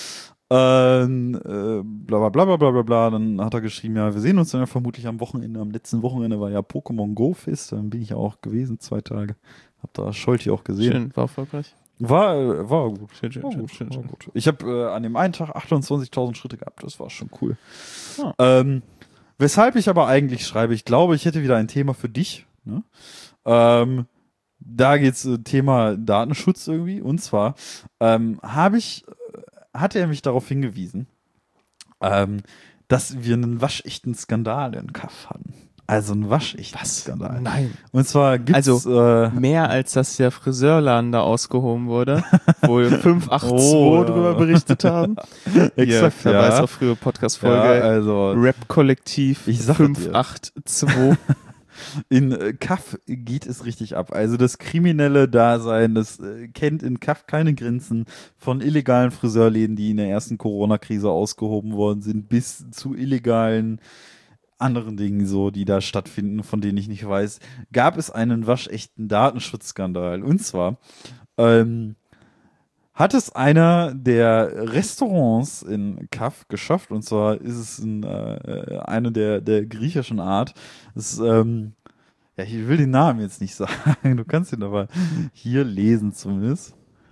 Ähm, äh, bla bla bla bla bla bla bla. Dann hat er geschrieben, ja, wir sehen uns dann ja vermutlich am Wochenende. Am letzten Wochenende war ja Pokémon Go Fest, dann bin ich ja auch gewesen, zwei Tage. Hab da Scholti auch gesehen. Schön, war erfolgreich. War, äh, war gut. Schön, schön, War schön, gut, schön, war schön. gut. Ich habe äh, an dem einen Tag achtundzwanzigtausend Schritte gehabt, das war schon cool. Ah. Ähm, weshalb ich aber eigentlich schreibe, ich glaube, ich hätte wieder ein Thema für dich. Ne? Ähm, da geht's äh, Thema Datenschutz irgendwie. Und zwar ähm, habe ich, äh, hatte er mich darauf hingewiesen, ähm, dass wir einen waschechten Skandal in Kaff hatten. Also einen waschechten Skandal. Nein. Und zwar gibt's Also, äh, Mehr als dass der Friseurladen da ausgehoben wurde, wo wir fünf acht zwei Oh, ja. drüber berichtet haben. Exakt, Hier, ja. Verweis auf frühere Podcast-Folge. ja, also Rap-Kollektiv Ich sag fünf dir. acht zwei. in äh, Kaff geht es richtig ab. Also das kriminelle Dasein, das äh, kennt in Kaff keine Grenzen, von illegalen Friseurläden, die in der ersten Corona-Krise ausgehoben worden sind, bis zu illegalen anderen Dingen so, die da stattfinden, von denen ich nicht weiß, gab es einen waschechten Datenschutzskandal. Und zwar ähm, hat es einer der Restaurants in Kaf geschafft. Und zwar ist es ein, äh, eine der, der griechischen Art. Es ist, ähm, ja, ich will den Namen jetzt nicht sagen. Du kannst ihn aber hier lesen zumindest.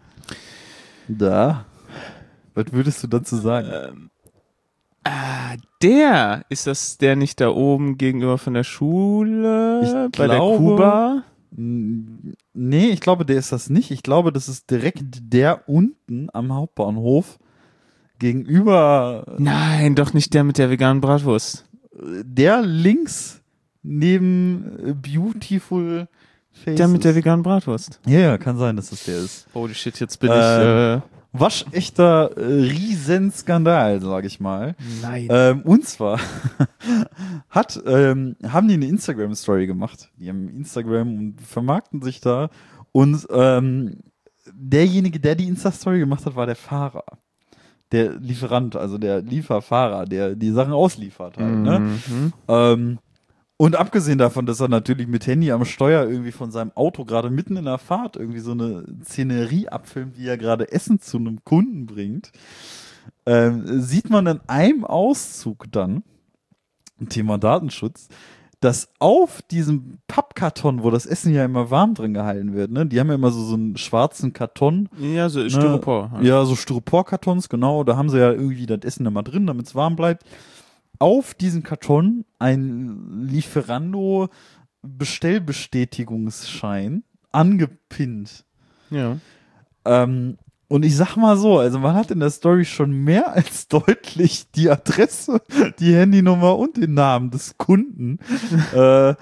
Da. Was würdest du dazu sagen? Ähm, ah, der, ist das der nicht da oben gegenüber von der Schule? Ich bei glaube, der Kuba? N- Nee, ich glaube, der ist das nicht. Ich glaube, das ist direkt der unten am Hauptbahnhof gegenüber Nein, doch nicht der mit der veganen Bratwurst. der links neben äh, Beautiful Faces. Der mit der veganen Bratwurst. Ja, ja, kann sein, dass das der ist. Holy shit, jetzt bin Ähm, ich, äh, Waschechter äh, Riesenskandal, sage ich mal. nein. Ähm, und zwar hat, ähm, haben die eine Instagram-Story gemacht. Die haben Instagram und vermarkten sich da. Und ähm, derjenige, der die Insta-Story gemacht hat, war der Fahrer. Der Lieferant, also der Lieferfahrer, der die Sachen ausliefert halt. Ne? Mhm. Ähm, und abgesehen davon, dass er natürlich mit Handy am Steuer irgendwie von seinem Auto gerade mitten in der Fahrt irgendwie so eine Szenerie abfilmt, wie er gerade Essen zu einem Kunden bringt, ähm, sieht man in einem Auszug dann, Thema Datenschutz, dass auf diesem Pappkarton, wo das Essen ja immer warm drin gehalten wird, ne, die haben ja immer so, so einen schwarzen Karton. Ja, so Styropor. Ne, ja, so Styroporkartons, genau, da haben sie ja irgendwie das Essen immer drin, damit es warm bleibt. Auf diesem Karton ein Lieferando Bestellbestätigungsschein angepinnt. Ja. Ähm, und ich sag mal so, also man hat in der Story schon mehr als deutlich die Adresse, die Handynummer und den Namen des Kunden. äh,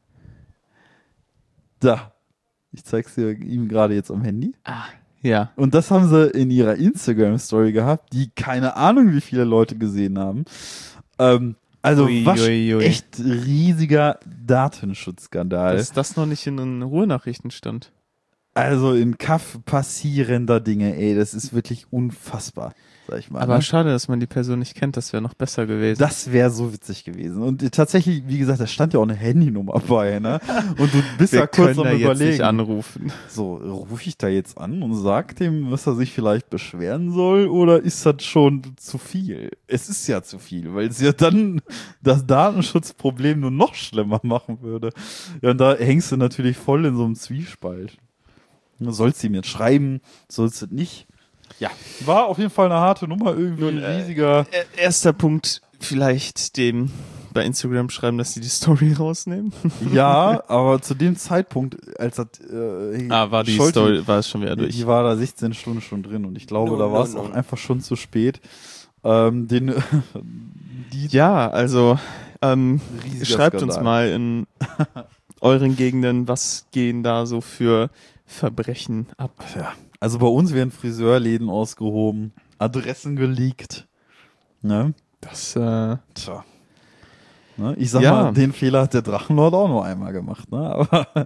da. Ich zeig's dir ihm gerade jetzt am Handy. Ah, ja. Und das haben sie in ihrer Instagram-Story gehabt, die keine Ahnung, wie viele Leute gesehen haben. Ähm, also Ui, was ui, ui. echt riesiger Datenschutzskandal. Dass das noch nicht in den Ruhrnachrichten stand. Also in Kaff passieren da Dinge, ey, das ist wirklich unfassbar, sag ich mal. Aber ne? schade, dass man die Person nicht kennt, das wäre noch besser gewesen. Das wäre so witzig gewesen. Und äh, tatsächlich, wie gesagt, da stand ja auch eine Handynummer bei, ne? Und du bist Wir ja kurz können am da jetzt Überlegen. nicht anrufen. So, rufe ich da jetzt an und sag dem, was er sich vielleicht beschweren soll, oder ist das schon zu viel? Es ist ja zu viel, weil es ja dann das Datenschutzproblem nur noch schlimmer machen würde. Ja, und da hängst du natürlich voll in so einem Zwiespalt. Du sollst ihm jetzt schreiben, sollst du nicht. Ja, war auf jeden Fall eine harte Nummer, irgendwie Nun, ein äh, riesiger. Äh, Erster Punkt, vielleicht dem bei Instagram schreiben, dass sie die Story rausnehmen. Ja, aber zu dem Zeitpunkt, als das äh, Ah, war die Scholti- Story, war es schon wieder Die, durch. die war da sechzehn Stunden schon drin und ich glaube, No, da war no, es no. auch einfach schon zu spät. Ähm, den, die Ja, also ähm, riesiger schreibt Skandal. uns mal in euren Gegenden, was gehen da so für Verbrechen ab. Ja. Also bei uns werden Friseurläden ausgehoben, Adressen geleakt. Ne? Das, äh, Tja. Ne? Ich sag Ja. mal, den Fehler hat der Drachenlord auch nur einmal gemacht. Ne? Aber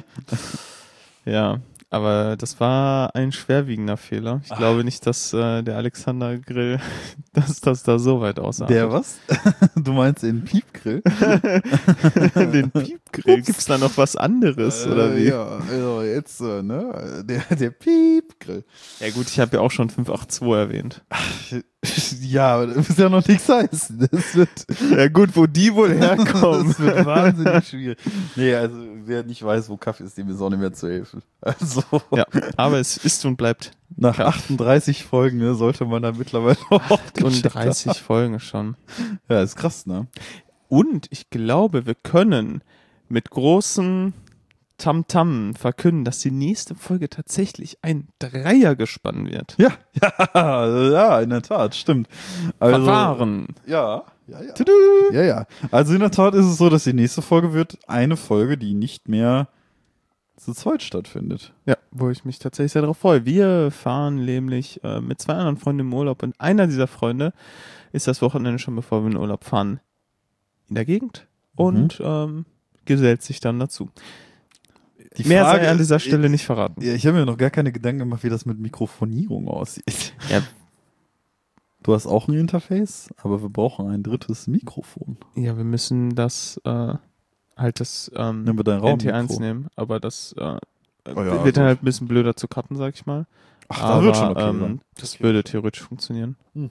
ja, aber das war ein schwerwiegender Fehler. Ich Ach. glaube nicht, dass äh, der Alexander Grill, dass das da so weit aussah. der was? Du meinst den Piepgrill? Den Piepgrill. Gibt's da noch was anderes, oder wie? Äh, Ja, also jetzt, äh, ne? Der, der Piepgrill. Ja gut, ich habe ja auch schon fünf acht zwei erwähnt. Ja, aber das muss ja noch nichts heißen. Das wird, Ja gut, wo die wohl herkommen. das wird wahnsinnig schwierig. Nee, also wer nicht weiß, wo Kaffee ist, dem ist auch nicht mehr zu helfen. Also Ja, aber es ist und bleibt nach Kaff. achtunddreißig Folgen ne, sollte man da mittlerweile auch und dreißig Folgen schon. Ja, ist krass, ne? Und ich glaube, wir können mit großem Tamtam verkünden, dass die nächste Folge tatsächlich ein Dreier gespannt wird. Ja, ja, ja, in der Tat, stimmt. Also, Verfahren. Ja, ja, ja. Tudu. Ja, ja. Also in der Tat ist es so, dass die nächste Folge wird eine Folge, die nicht mehr zu zweit stattfindet. Ja, wo ich mich tatsächlich sehr darauf freue. Wir fahren nämlich äh, mit zwei anderen Freunden im Urlaub und einer dieser Freunde ist das Wochenende schon, bevor wir in den Urlaub fahren, in der Gegend und ähm, gesellt sich dann dazu. Die Mehr Frage sei an dieser ist- Stelle nicht verraten. Ja, ich habe mir noch gar keine Gedanken gemacht, wie das mit Mikrofonierung aussieht. Ja. Du hast auch ein Interface, aber wir brauchen ein drittes Mikrofon. Ja, wir müssen das äh, halt das ähm, Nehmen wir dein N T eins Raummikro. nehmen, aber das äh, Oh ja, wird dann also- halt ein bisschen blöder zu cutten, sag ich mal. Ach, Aber das wird schon okay ähm, sein. das würde theoretisch funktionieren.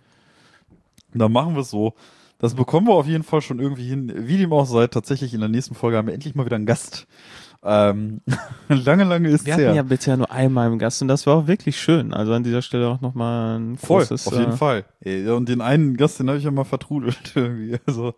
Dann machen wir es so. Das bekommen wir auf jeden Fall schon irgendwie hin. Wie dem auch sei, tatsächlich in der nächsten Folge haben wir endlich mal wieder einen Gast. Ähm, lange, lange ist Wir es hatten her. ja bisher nur einmal im Gast und das war auch wirklich schön. Also an dieser Stelle auch nochmal ein Voll, großes... auf jeden äh, Fall. Ey, und den einen Gast, den habe ich ja mal vertrudelt irgendwie. Also,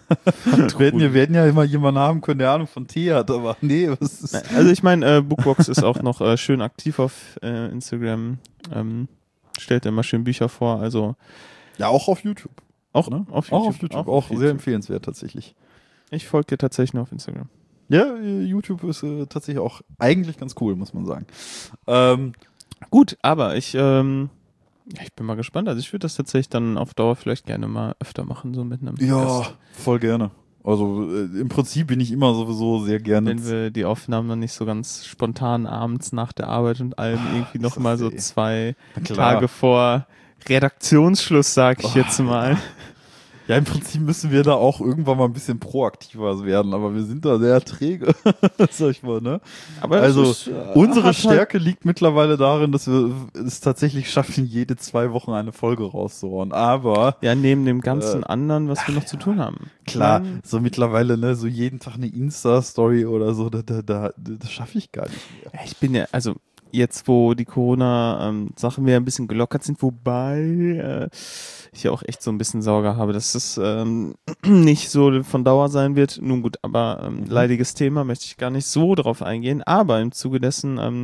wir hätten, ja, wir hätten ja immer jemanden haben können, der Ahnung von Tee hat, aber nee, was ist... Also ich meine, äh, Bookbox ist auch noch äh, schön aktiv auf äh, Instagram. Ähm, stellt immer schön Bücher vor. Also Ja, auch auf YouTube. auch Ne? auf YouTube. Auch auf YouTube, auch, sehr empfehlenswert tatsächlich. Ich folge dir tatsächlich nur auf Instagram. Ja, äh, YouTube ist äh, tatsächlich auch eigentlich ganz cool, muss man sagen. Ähm, Gut, aber ich, ähm, ja, ich bin mal gespannt. Also ich würde das tatsächlich dann auf Dauer vielleicht gerne mal öfter machen, so mit einem ja, Gast. voll gerne. Also äh, im Prinzip bin ich immer sowieso sehr gerne. Wenn wir die Aufnahmen dann nicht so ganz spontan abends nach der Arbeit und allem irgendwie ist noch das mal so ey. zwei Na klar. Tage vor Redaktionsschluss, sag ich Oh, jetzt mal. Ja, im Prinzip müssen wir da auch irgendwann mal ein bisschen proaktiver werden, aber wir sind da sehr träge, sag ich mal, ne? Aber Also, es ist, äh, Unsere hat Stärke liegt mittlerweile darin, dass wir es tatsächlich schaffen, jede zwei Wochen eine Folge rauszuhauen. Aber Ja, neben dem ganzen Äh, anderen, was wir noch zu tun haben. klar, Ich mein, so mittlerweile, ne, so jeden Tag eine Insta-Story oder so, da, da, da, das schaffe ich gar nicht mehr. ich bin ja, also jetzt, wo die Corona-Sachen wieder ein bisschen gelockert sind, wobei äh, ich ja auch echt so ein bisschen Sorge habe, dass es ähm, nicht so von Dauer sein wird. Nun gut, aber ähm, Mhm. leidiges Thema, möchte ich gar nicht so drauf eingehen. Aber im Zuge dessen ähm,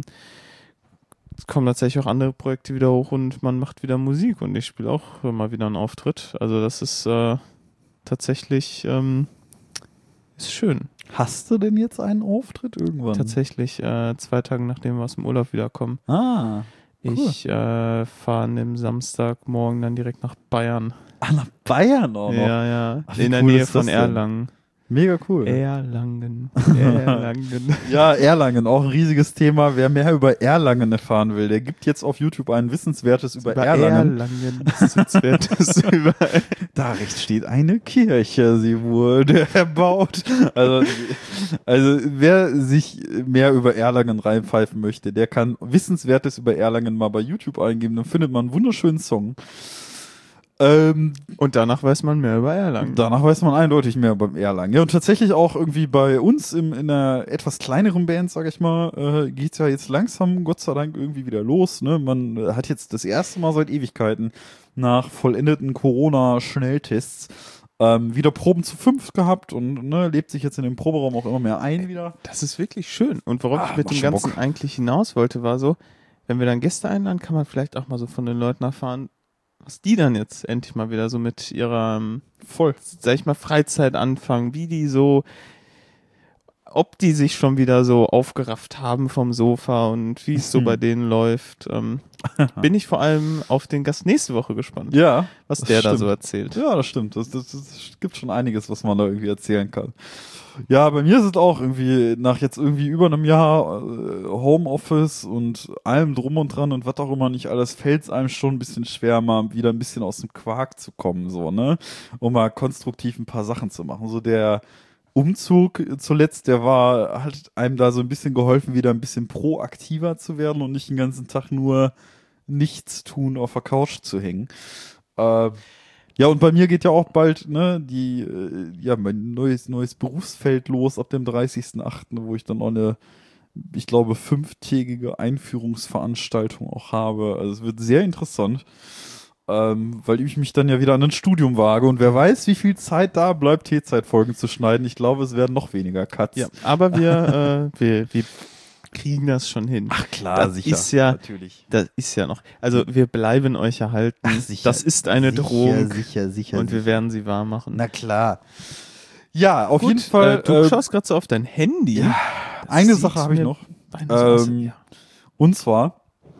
kommen tatsächlich auch andere Projekte wieder hoch und man macht wieder Musik und ich spiele auch mal wieder einen Auftritt. Also das ist äh, tatsächlich ähm, ist schön. Hast du denn jetzt einen Auftritt irgendwann? Tatsächlich äh, zwei Tage nachdem wir aus dem Urlaub wiederkommen. Ah, cool. Ich äh, fahre an dem Samstagmorgen dann direkt nach Bayern. Ah, nach Bayern auch noch. Ja, ja. Ach, wie In der cool Nähe ist von das denn? Erlangen. Mega cool. Erlangen. Erlangen. Ja, Erlangen, auch ein riesiges Thema. Wer mehr über Erlangen erfahren will, der gibt jetzt auf YouTube ein Wissenswertes über, Über Erlangen. Erlangen. Wissenswertes überall. Da rechts steht eine Kirche, sie wurde erbaut. Also, also wer sich mehr über Erlangen reinpfeifen möchte, der kann Wissenswertes über Erlangen mal bei YouTube eingeben, dann findet man einen wunderschönen Song. Ähm, Und danach weiß man mehr über Erlangen. Danach weiß man eindeutig mehr beim Erlangen. Ja, und tatsächlich auch irgendwie bei uns im, in einer etwas kleineren Band, sag ich mal, äh, geht's ja jetzt langsam, Gott sei Dank, irgendwie wieder los. Ne? Man äh, hat jetzt das erste Mal seit Ewigkeiten nach vollendeten Corona-Schnelltests ähm, wieder Proben zu fünf gehabt und ne, lebt sich jetzt in dem Proberaum auch immer mehr ein wieder. Das ist wirklich schön. Und worauf Ah, ich mit macht dem schon Ganzen Bock. eigentlich hinaus wollte, war so, wenn wir dann Gäste einladen, kann man vielleicht auch mal so von den Leuten erfahren, was die dann jetzt endlich mal wieder so mit ihrer, ähm, Voll. sag ich mal, Freizeit anfangen, wie die so, ob die sich schon wieder so aufgerafft haben vom Sofa und wie es so bei denen läuft. Ähm, bin ich vor allem auf den Gast nächste Woche gespannt, Ja. was das der da stimmt. so erzählt. Ja, das stimmt. Das, das, das gibt schon einiges, was man da irgendwie erzählen kann. Ja, bei mir ist es auch irgendwie nach jetzt irgendwie über einem Jahr äh, Homeoffice und allem drum und dran und was auch immer nicht alles, fällt es einem schon ein bisschen schwer, mal wieder ein bisschen aus dem Quark zu kommen, so, ne? Um mal konstruktiv ein paar Sachen zu machen. So der Umzug zuletzt, der war, hat einem da so ein bisschen geholfen, wieder ein bisschen proaktiver zu werden und nicht den ganzen Tag nur nichts tun, auf der Couch zu hängen. Äh, ja, und bei mir geht ja auch bald, ne, die, äh, ja, mein neues, neues Berufsfeld los ab dem dreißigsten achten, wo ich dann auch eine, ich glaube, fünftägige Einführungsveranstaltung auch habe. Also es wird sehr interessant, ähm, weil ich mich dann ja wieder an ein Studium wage und wer weiß, wie viel Zeit da bleibt, T-Zeitfolgen zu schneiden. Ich glaube, es werden noch weniger Cuts. Ja, aber wir, äh, wir, wir kriegen das schon hin. Ach klar, Das sicher. ist ja- natürlich. Das ist ja noch, also wir bleiben euch erhalten. Ach, sicher. Das ist eine sicher, Drohung Sicher, sicher, und wir sicher. werden sie wahr machen. Na klar. Ja, auf Gut, jeden Fall. Äh, du äh, schaust gerade so auf dein Handy. ja, Das eine sieht Sache habe ich mir noch. beinahe so aus, Ähm, ja. Und zwar,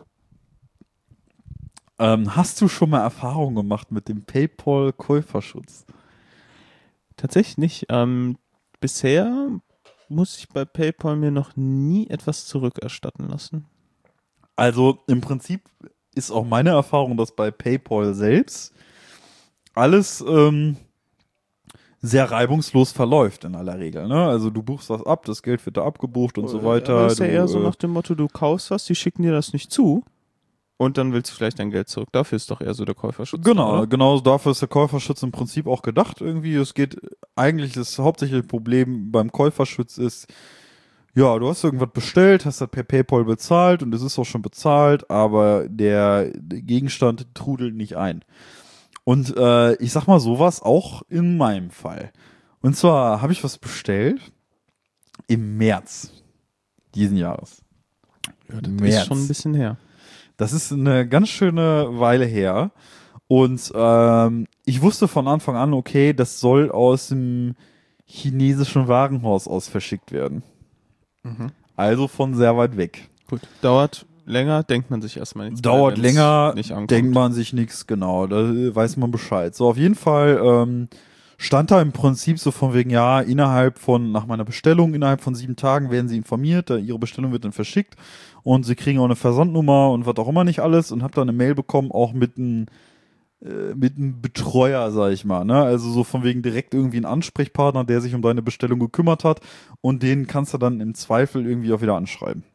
ähm, hast du schon mal Erfahrung gemacht mit dem PayPal-Käuferschutz? Tatsächlich nicht. Ähm, bisher muss ich bei PayPal mir noch nie etwas zurückerstatten lassen. Also im Prinzip ist auch meine Erfahrung, dass bei PayPal selbst alles ähm, sehr reibungslos verläuft in aller Regel. Ne? Also du buchst was ab, das Geld wird da abgebucht und so weiter. Aber das ist ja du, eher so äh, nach dem Motto, du kaufst was, die schicken dir das nicht zu und dann willst du vielleicht dein Geld zurück. Dafür ist doch eher so der Käuferschutz. Genau, oder? genau dafür ist der Käuferschutz im Prinzip auch gedacht irgendwie. Es geht, eigentlich das hauptsächliche Problem beim Käuferschutz ist, ja, du hast irgendwas bestellt, hast das per PayPal bezahlt und es ist auch schon bezahlt, aber der Gegenstand trudelt nicht ein. Und äh, ich sag mal sowas auch in meinem Fall. Und zwar habe ich was bestellt im März diesen Jahres. Ja, das ist schon ein bisschen her. Das ist eine ganz schöne Weile her. Und ähm, ich wusste von Anfang an, okay, das soll aus dem chinesischen Warenhaus aus verschickt werden. Mhm. Also von sehr weit weg. Gut, dauert länger, denkt man sich erstmal nichts. Dauert mehr, länger, nicht ankommt. denkt man sich nichts, genau, da weiß man Bescheid. So, auf jeden Fall ähm, stand da im Prinzip so von wegen, ja, innerhalb von, nach meiner Bestellung, innerhalb von sieben Tagen werden sie informiert, da ihre Bestellung wird dann verschickt und sie kriegen auch eine Versandnummer und was auch immer nicht alles und hab dann eine Mail bekommen, auch mit einem äh, mit einem Betreuer, sag ich mal, ne, also so von wegen direkt irgendwie ein Ansprechpartner, der sich um deine Bestellung gekümmert hat und den kannst du dann im Zweifel irgendwie auch wieder anschreiben.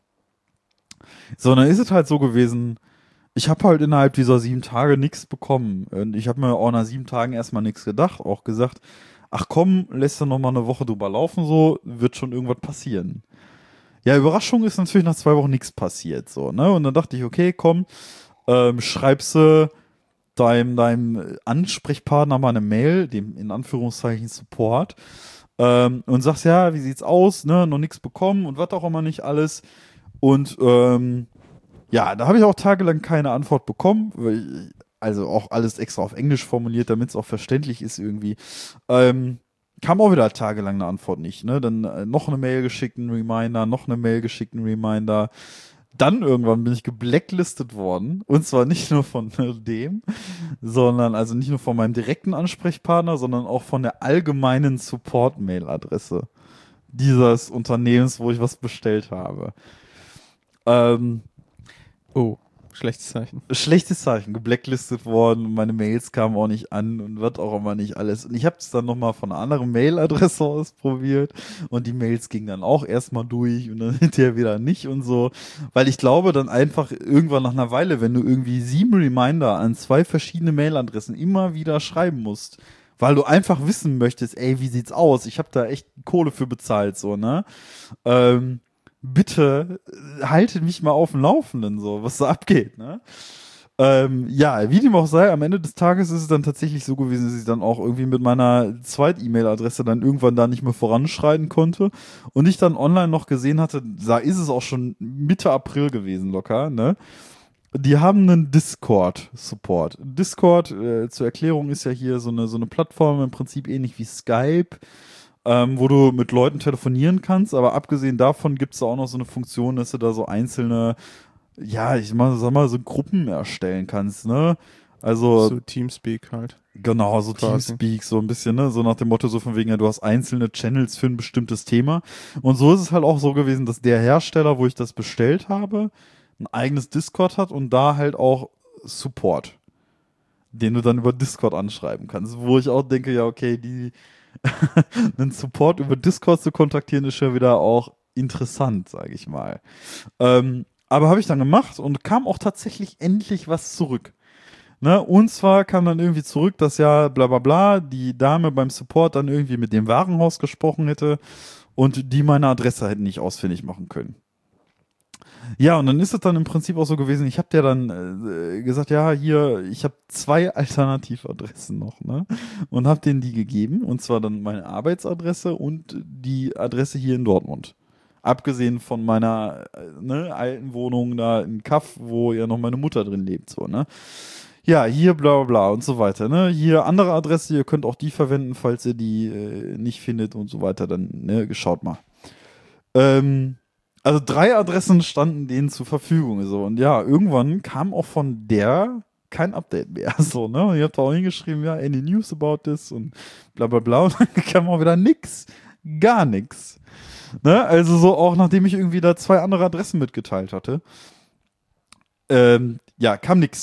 So, dann ist es halt so gewesen, ich habe halt innerhalb dieser sieben Tage nichts bekommen. Und ich habe mir auch nach sieben Tagen erstmal nichts gedacht, auch gesagt, ach komm, lässt du noch mal eine Woche drüber laufen, so, wird schon irgendwas passieren. Ja, Überraschung ist natürlich nach zwei Wochen nichts passiert, so, ne? Und dann dachte ich, okay, komm, ähm, schreibst du deinem, deinem Ansprechpartner mal eine Mail, dem in Anführungszeichen Support, ähm, und sagst, ja, wie sieht's aus, ne? Noch nichts bekommen und was auch immer nicht alles. Und ähm, ja, da habe ich auch tagelang keine Antwort bekommen, weil ich, also auch alles extra auf Englisch formuliert, damit es auch verständlich ist irgendwie. Ähm, kam auch wieder tagelang eine Antwort nicht. Ne? Dann äh, noch eine Mail geschickt, einen Reminder, noch eine Mail geschickt, einen Reminder. Dann irgendwann bin ich geblacklistet worden. Und zwar nicht nur von dem, sondern also nicht nur von meinem direkten Ansprechpartner, sondern auch von der allgemeinen Support-Mail-Adresse dieses Unternehmens, wo ich was bestellt habe. Ähm, Oh, schlechtes Zeichen. Schlechtes Zeichen, geblacklistet worden, meine Mails kamen auch nicht an und was auch immer nicht alles. Und ich habe es dann nochmal von einer anderen Mailadresse aus probiert und die Mails gingen dann auch erstmal durch und dann hinterher wieder nicht und so. Weil ich glaube dann einfach irgendwann nach einer Weile, wenn du irgendwie sieben Reminder an zwei verschiedene Mailadressen immer wieder schreiben musst, weil du einfach wissen möchtest, ey, wie sieht's aus? Ich habe da echt Kohle für bezahlt, so, ne? Ähm, bitte haltet mich mal auf dem Laufenden, so, was da abgeht, ne? Ähm, ja, wie dem auch sei, am Ende des Tages ist es dann tatsächlich so gewesen, dass ich dann auch irgendwie mit meiner Zweit-E-Mail-Adresse dann irgendwann da nicht mehr voranschreiten konnte und ich dann online noch gesehen hatte, da ist es auch schon Mitte April gewesen locker, ne? Die haben einen Discord-Support. Discord, äh, zur Erklärung, ist ja hier so eine, so eine Plattform, im Prinzip ähnlich wie Skype, Ähm, wo du mit Leuten telefonieren kannst, aber abgesehen davon gibt es da auch noch so eine Funktion, dass du da so einzelne, ja, ich mal, sag mal, so Gruppen erstellen kannst, ne? Also, So Teamspeak halt. genau, so quasi. Teamspeak, so ein bisschen, ne? So nach dem Motto, so von wegen, ja, du hast einzelne Channels für ein bestimmtes Thema. Und so ist es halt auch so gewesen, dass der Hersteller, wo ich das bestellt habe, ein eigenes Discord hat und da halt auch Support, den du dann über Discord anschreiben kannst, wo ich auch denke, ja, okay, die einen Support über Discord zu kontaktieren, ist schon wieder auch interessant, sage ich mal. Ähm, aber habe ich dann gemacht und kam auch tatsächlich endlich was zurück. Ne? Und zwar kam dann irgendwie zurück, dass ja bla bla bla die Dame beim Support dann irgendwie mit dem Warenhaus gesprochen hätte und die meine Adresse hätten nicht ausfindig machen können. Ja, und dann ist es dann im Prinzip auch so gewesen, ich habe der dann äh, gesagt, ja, hier, ich habe zwei Alternativadressen noch, ne? Und habe denen die gegeben, und zwar dann meine Arbeitsadresse und die Adresse hier in Dortmund. Abgesehen von meiner äh, ne, alten Wohnung da in Kaff, wo ja noch meine Mutter drin lebt, so, ne? Ja, hier bla bla bla und so weiter, ne? Hier andere Adresse, ihr könnt auch die verwenden, falls ihr die äh, nicht findet und so weiter, dann, ne, schaut mal. Ähm, Also drei Adressen standen denen zur Verfügung, so. Und ja, irgendwann kam auch von der kein Update mehr, so, ne? Und ich hab da auch hingeschrieben, ja, any news about this und bla bla bla. Und dann kam auch wieder nix. Gar nix. Ne? Also so auch, nachdem ich irgendwie da zwei andere Adressen mitgeteilt hatte, ähm, ja, kam nix.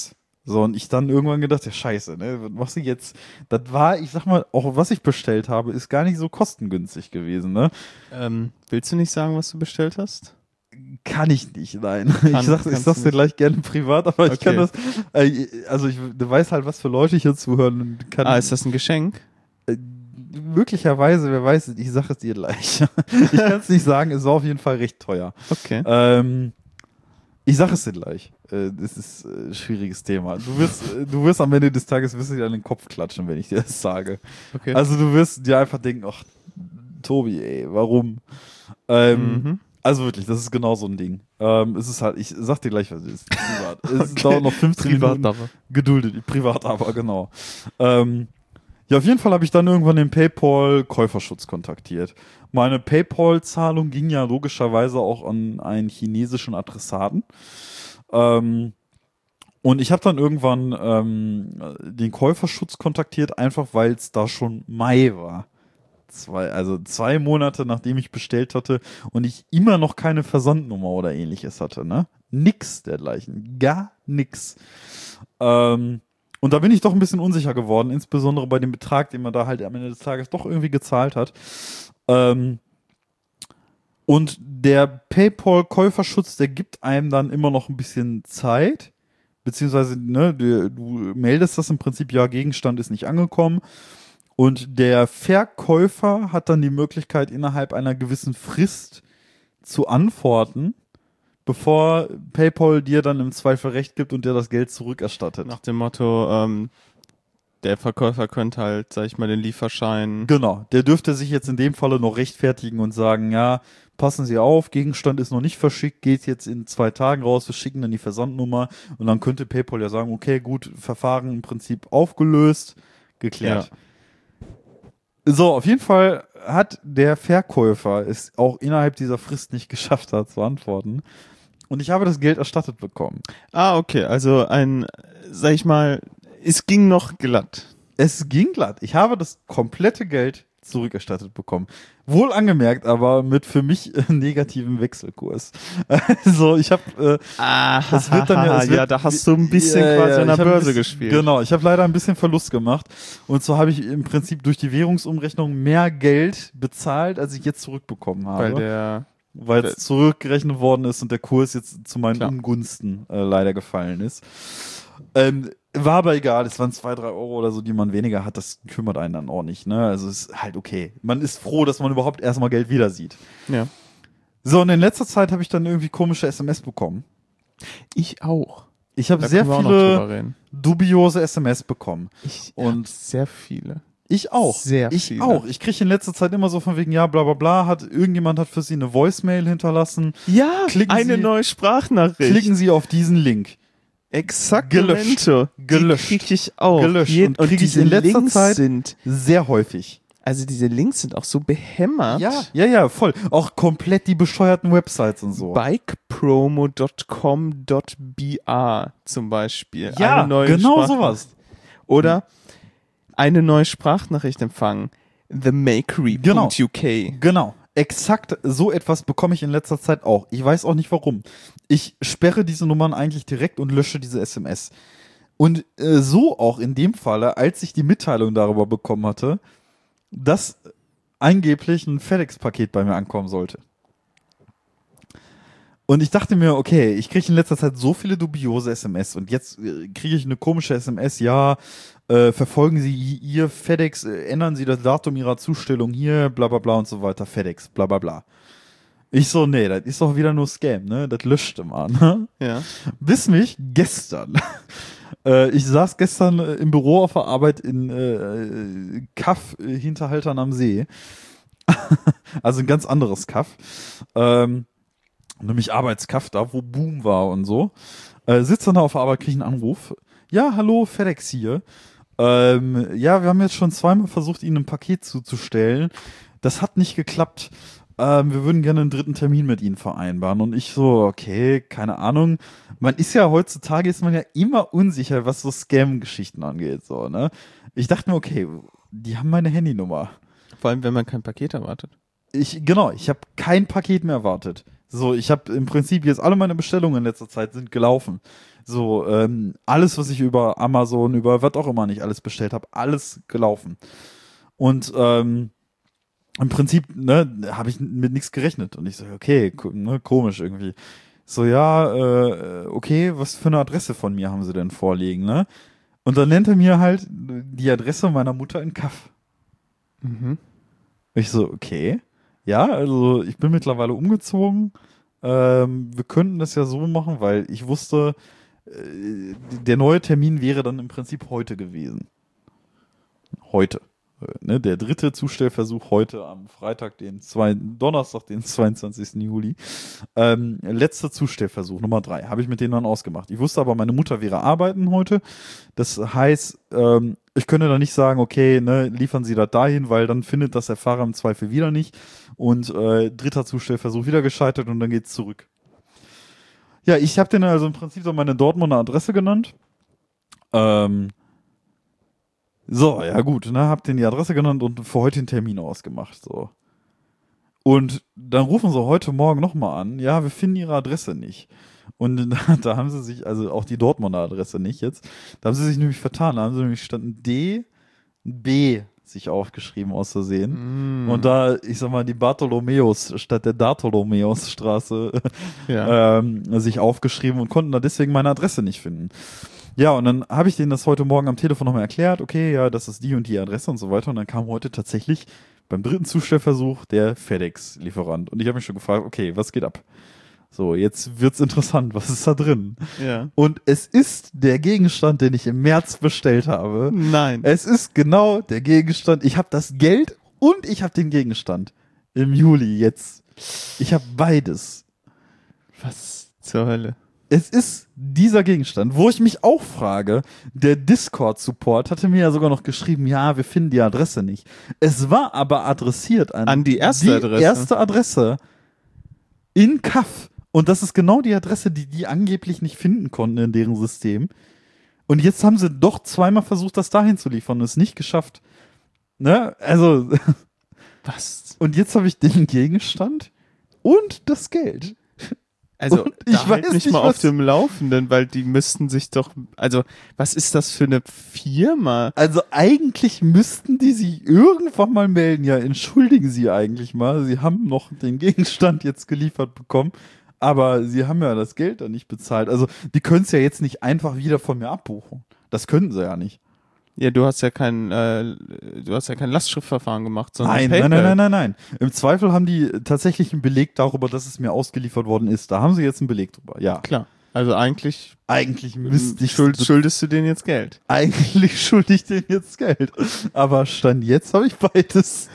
So, und ich dann irgendwann gedacht, ja scheiße, ne, was machst du jetzt? Das war, ich sag mal, auch was ich bestellt habe, ist gar nicht so kostengünstig gewesen, ne? Ähm, willst du nicht sagen, was du bestellt hast? Kann ich nicht, nein. Kann, ich sag, ich sag's dir gleich gerne privat, aber ich Okay. kann das, äh, also ich, du weißt halt, was für Leute hier zuhören. Und kann, Ah, ist das ein Geschenk? äh, möglicherweise, wer weiß, ich sag es dir gleich. Ich kann es nicht sagen, es war auf jeden Fall recht teuer. Okay. Ähm, ich sag es dir gleich. Äh, das ist äh, ein schwieriges Thema. Du wirst, äh, du wirst am Ende des Tages wirst du dir an den Kopf klatschen, wenn ich dir das sage. Okay. Also du wirst dir einfach denken, ach, Tobi, ey, warum? Ähm, Mhm. Also wirklich, das ist genau so ein Ding. Ähm, es ist halt, ich sag dir gleich, was es ist. Privat. Es Okay. dauert noch fünfzehn Privat Minuten. aber. Geduldet, privat aber, genau. Ähm, ja, auf jeden Fall habe ich dann irgendwann den PayPal-Käuferschutz kontaktiert. Meine PayPal-Zahlung ging ja logischerweise auch an einen chinesischen Adressaten. Ähm, und ich habe dann irgendwann ähm, den Käuferschutz kontaktiert, einfach weil es da schon Mai war. Zwei, also zwei Monate, nachdem ich bestellt hatte und ich immer noch keine Versandnummer oder ähnliches hatte, ne? Nix dergleichen. Gar nix. Ähm, und da bin ich doch ein bisschen unsicher geworden, insbesondere bei dem Betrag, den man da halt am Ende des Tages doch irgendwie gezahlt hat. Ähm, und der PayPal-Käuferschutz, der gibt einem dann immer noch ein bisschen Zeit, beziehungsweise, ne, du, du meldest das im Prinzip, ja, Gegenstand ist nicht angekommen. Und der Verkäufer hat dann die Möglichkeit, innerhalb einer gewissen Frist zu antworten, bevor PayPal dir dann im Zweifel recht gibt und dir das Geld zurückerstattet. Nach dem Motto, ähm, der Verkäufer könnte halt, sag ich mal, den Lieferschein. Genau, der dürfte sich jetzt in dem Falle noch rechtfertigen und sagen, ja, passen Sie auf, Gegenstand ist noch nicht verschickt, geht jetzt in zwei Tagen raus, wir schicken dann die Versandnummer und dann könnte PayPal ja sagen, okay, gut, Verfahren im Prinzip aufgelöst, geklärt. Ja. So, auf jeden Fall hat der Verkäufer es auch innerhalb dieser Frist nicht geschafft hat zu antworten. Und ich habe das Geld erstattet bekommen. Ah, okay, also ein, sag ich mal, es ging noch glatt. Es ging glatt. Ich habe das komplette Geld zurückerstattet bekommen. Wohl angemerkt, aber mit für mich äh, negativem Wechselkurs. Also ich habe, äh, Ah, es wird dann ja, es wird, ja, da hast du ein bisschen ja, quasi ja, an der ich hab ein Börse bisschen, gespielt. Genau, ich habe leider ein bisschen Verlust gemacht. Und so habe ich im Prinzip durch die Währungsumrechnung mehr Geld bezahlt, als ich jetzt zurückbekommen habe. Weil der, weil es zurückgerechnet worden ist und der Kurs jetzt zu meinen Klar. Ungunsten äh, leider gefallen ist. Ähm, war aber egal, es waren zwei, drei Euro oder so, die man weniger hat, das kümmert einen dann auch nicht, ne? Also es ist halt okay. Man ist froh, dass man überhaupt erstmal Geld wieder sieht. ja. So, und in letzter Zeit habe ich dann irgendwie komische S M S bekommen. Ich auch. Ich habe Da sehr können wir auch noch drüber viele reden. dubiose S M S bekommen. Ich Und- und sehr viele. Ich auch. Sehr ich viele. auch. Ich kriege in letzter Zeit immer so von wegen, ja, bla bla bla, hat irgendjemand hat für Sie eine Voicemail hinterlassen. Ja, Klicken eine Sie- neue Sprachnachricht. Klicken Sie auf diesen Link. Exakt. Gelöscht. Gelöscht. Die krieg ich auch. Gelöscht. Je- Und Und, krieg ich diese in letzter Links Zeit- sind, Sehr häufig. also diese Links sind auch so behämmert. Ja, ja, ja, voll. Auch komplett die bescheuerten Websites und so. bikepromo dot com dot b r zum Beispiel. Ja, eine neue genau Sprachnachricht. sowas. Oder eine neue Sprachnachricht empfangen. themakery dot u k. Genau. Exakt so etwas bekomme ich in letzter Zeit auch. Ich weiß auch nicht warum. Ich sperre diese Nummern eigentlich direkt und lösche diese S M S. Und äh, so auch in dem Falle, als ich die Mitteilung darüber bekommen hatte, dass angeblich ein FedEx-Paket bei mir ankommen sollte. Und ich dachte mir, okay, ich kriege in letzter Zeit so viele dubiose S M S und jetzt äh, kriege ich eine komische S M S, ja, äh, verfolgen Sie Ihr FedEx, äh, ändern Sie das Datum Ihrer Zustellung hier, bla bla bla und so weiter, FedEx, bla bla bla. Ich so, nee, das ist doch wieder nur Scam, ne? Das löschte mal, ne? Ja. Bis mich gestern, äh, ich saß gestern äh, im Büro auf der Arbeit in äh, Kaff äh, Hinterhaltern am See. Also ein ganz anderes Kaff. Ähm, nämlich Arbeitskaff, da wo Boom war und so. Äh, sitze dann da auf der Arbeit, kriege einen Anruf. Ja, hallo, FedEx hier. Ähm, ja, wir haben jetzt schon zweimal versucht, Ihnen ein Paket zuzustellen. Das hat nicht geklappt. Ähm, wir würden gerne einen dritten Termin mit Ihnen vereinbaren. Und ich so, okay, keine Ahnung. Man ist ja heutzutage, ist man ja immer unsicher, was so Scam-Geschichten angeht. So, ne? Ich dachte mir, okay, die haben meine Handynummer. Vor allem, wenn man kein Paket erwartet. Ich, genau, ich habe kein Paket mehr erwartet. So, ich habe im Prinzip jetzt alle meine Bestellungen in letzter Zeit sind gelaufen. So, ähm, alles, was ich über Amazon, über was auch immer nicht alles bestellt habe, alles gelaufen. Und ähm, im Prinzip, ne, habe ich mit nichts gerechnet. Und ich so, okay, ko- ne, komisch irgendwie. So, ja, äh, okay, was für eine Adresse von mir haben sie denn vorliegen, ne? Und dann nennt er mir halt die Adresse meiner Mutter in Kaff. Mhm. Ich so, okay. Ja, also ich bin mittlerweile umgezogen. Ähm, wir könnten das ja so machen, weil ich wusste, äh, der neue Termin wäre dann im Prinzip heute gewesen. Heute. Äh, ne, der dritte Zustellversuch heute am Freitag, den zwei, Donnerstag, den zweiundzwanzigsten Juli. Ähm, letzter Zustellversuch, Nummer drei, habe ich mit denen dann ausgemacht. Ich wusste aber, meine Mutter wäre arbeiten heute. Das heißt, ähm, ich könnte da nicht sagen, okay, ne, liefern Sie das dahin, weil dann findet das der Fahrer im Zweifel wieder nicht. Und äh, dritter Zustellversuch wieder gescheitert und dann geht's zurück. Ja, ich habe denen also im Prinzip so meine Dortmunder Adresse genannt. Ähm, so, ja gut, ne, hab denen die Adresse genannt und für heute den Termin ausgemacht, so. Und dann rufen sie heute Morgen nochmal an, ja, wir finden ihre Adresse nicht. Und da, da haben sie sich, also auch die Dortmunder Adresse nicht jetzt, da haben sie sich nämlich vertan, da haben sie nämlich standen D, B sich aufgeschrieben aus Versehen. Mm. Und da, ich sag mal, die Bartholomäus statt der Bartholomäusstraße Ja. ähm, sich aufgeschrieben und konnten da deswegen meine Adresse nicht finden. Ja, und dann habe ich denen das heute Morgen am Telefon nochmal erklärt, okay, ja, das ist die und die Adresse und so weiter. Und dann kam heute tatsächlich beim dritten Zustellversuch der FedEx-Lieferant. Und ich habe mich schon gefragt, okay, was geht ab? So, jetzt wird's interessant, was ist da drin? Ja. Und es ist der Gegenstand, den ich im März bestellt habe. Nein. Es ist genau der Gegenstand. Ich habe das Geld und ich habe den Gegenstand im Juli jetzt. Ich habe beides. Was zur Hölle? Es ist dieser Gegenstand, wo ich mich auch frage, der Discord-Support hatte mir ja sogar noch geschrieben, ja, wir finden die Adresse nicht. Es war aber adressiert an, An die erste die Adresse. erste Adresse in Kaff. Und das ist genau die Adresse, die die angeblich nicht finden konnten in deren System. Und jetzt haben sie doch zweimal versucht, das dahin zu liefern und es nicht geschafft. Ne? Also, Was? und jetzt habe ich den Gegenstand und das Geld. Also, Und ich ich halt weiß nicht nicht, mal was- auf dem Laufenden, weil die müssten sich doch, also, was ist das für eine Firma? Also eigentlich müssten die sich irgendwann mal melden. Ja, entschuldigen Sie eigentlich mal. Sie haben noch den Gegenstand jetzt geliefert bekommen, aber Sie haben ja das Geld dann nicht bezahlt. Also die können es ja jetzt nicht einfach wieder von mir abbuchen. Das könnten sie ja nicht. Ja, du hast ja kein, äh, du hast ja kein Lastschriftverfahren gemacht, sondern Nein, PayPal. nein, nein, nein, nein, nein. Im Zweifel haben die tatsächlich einen Beleg darüber, dass es mir ausgeliefert worden ist. Da haben sie jetzt einen Beleg drüber. Ja. Klar. Also eigentlich Eigentlich müsste ich schuld, schuldest du denen jetzt Geld. Eigentlich schulde ich denen jetzt Geld. Aber Stand jetzt habe ich beides.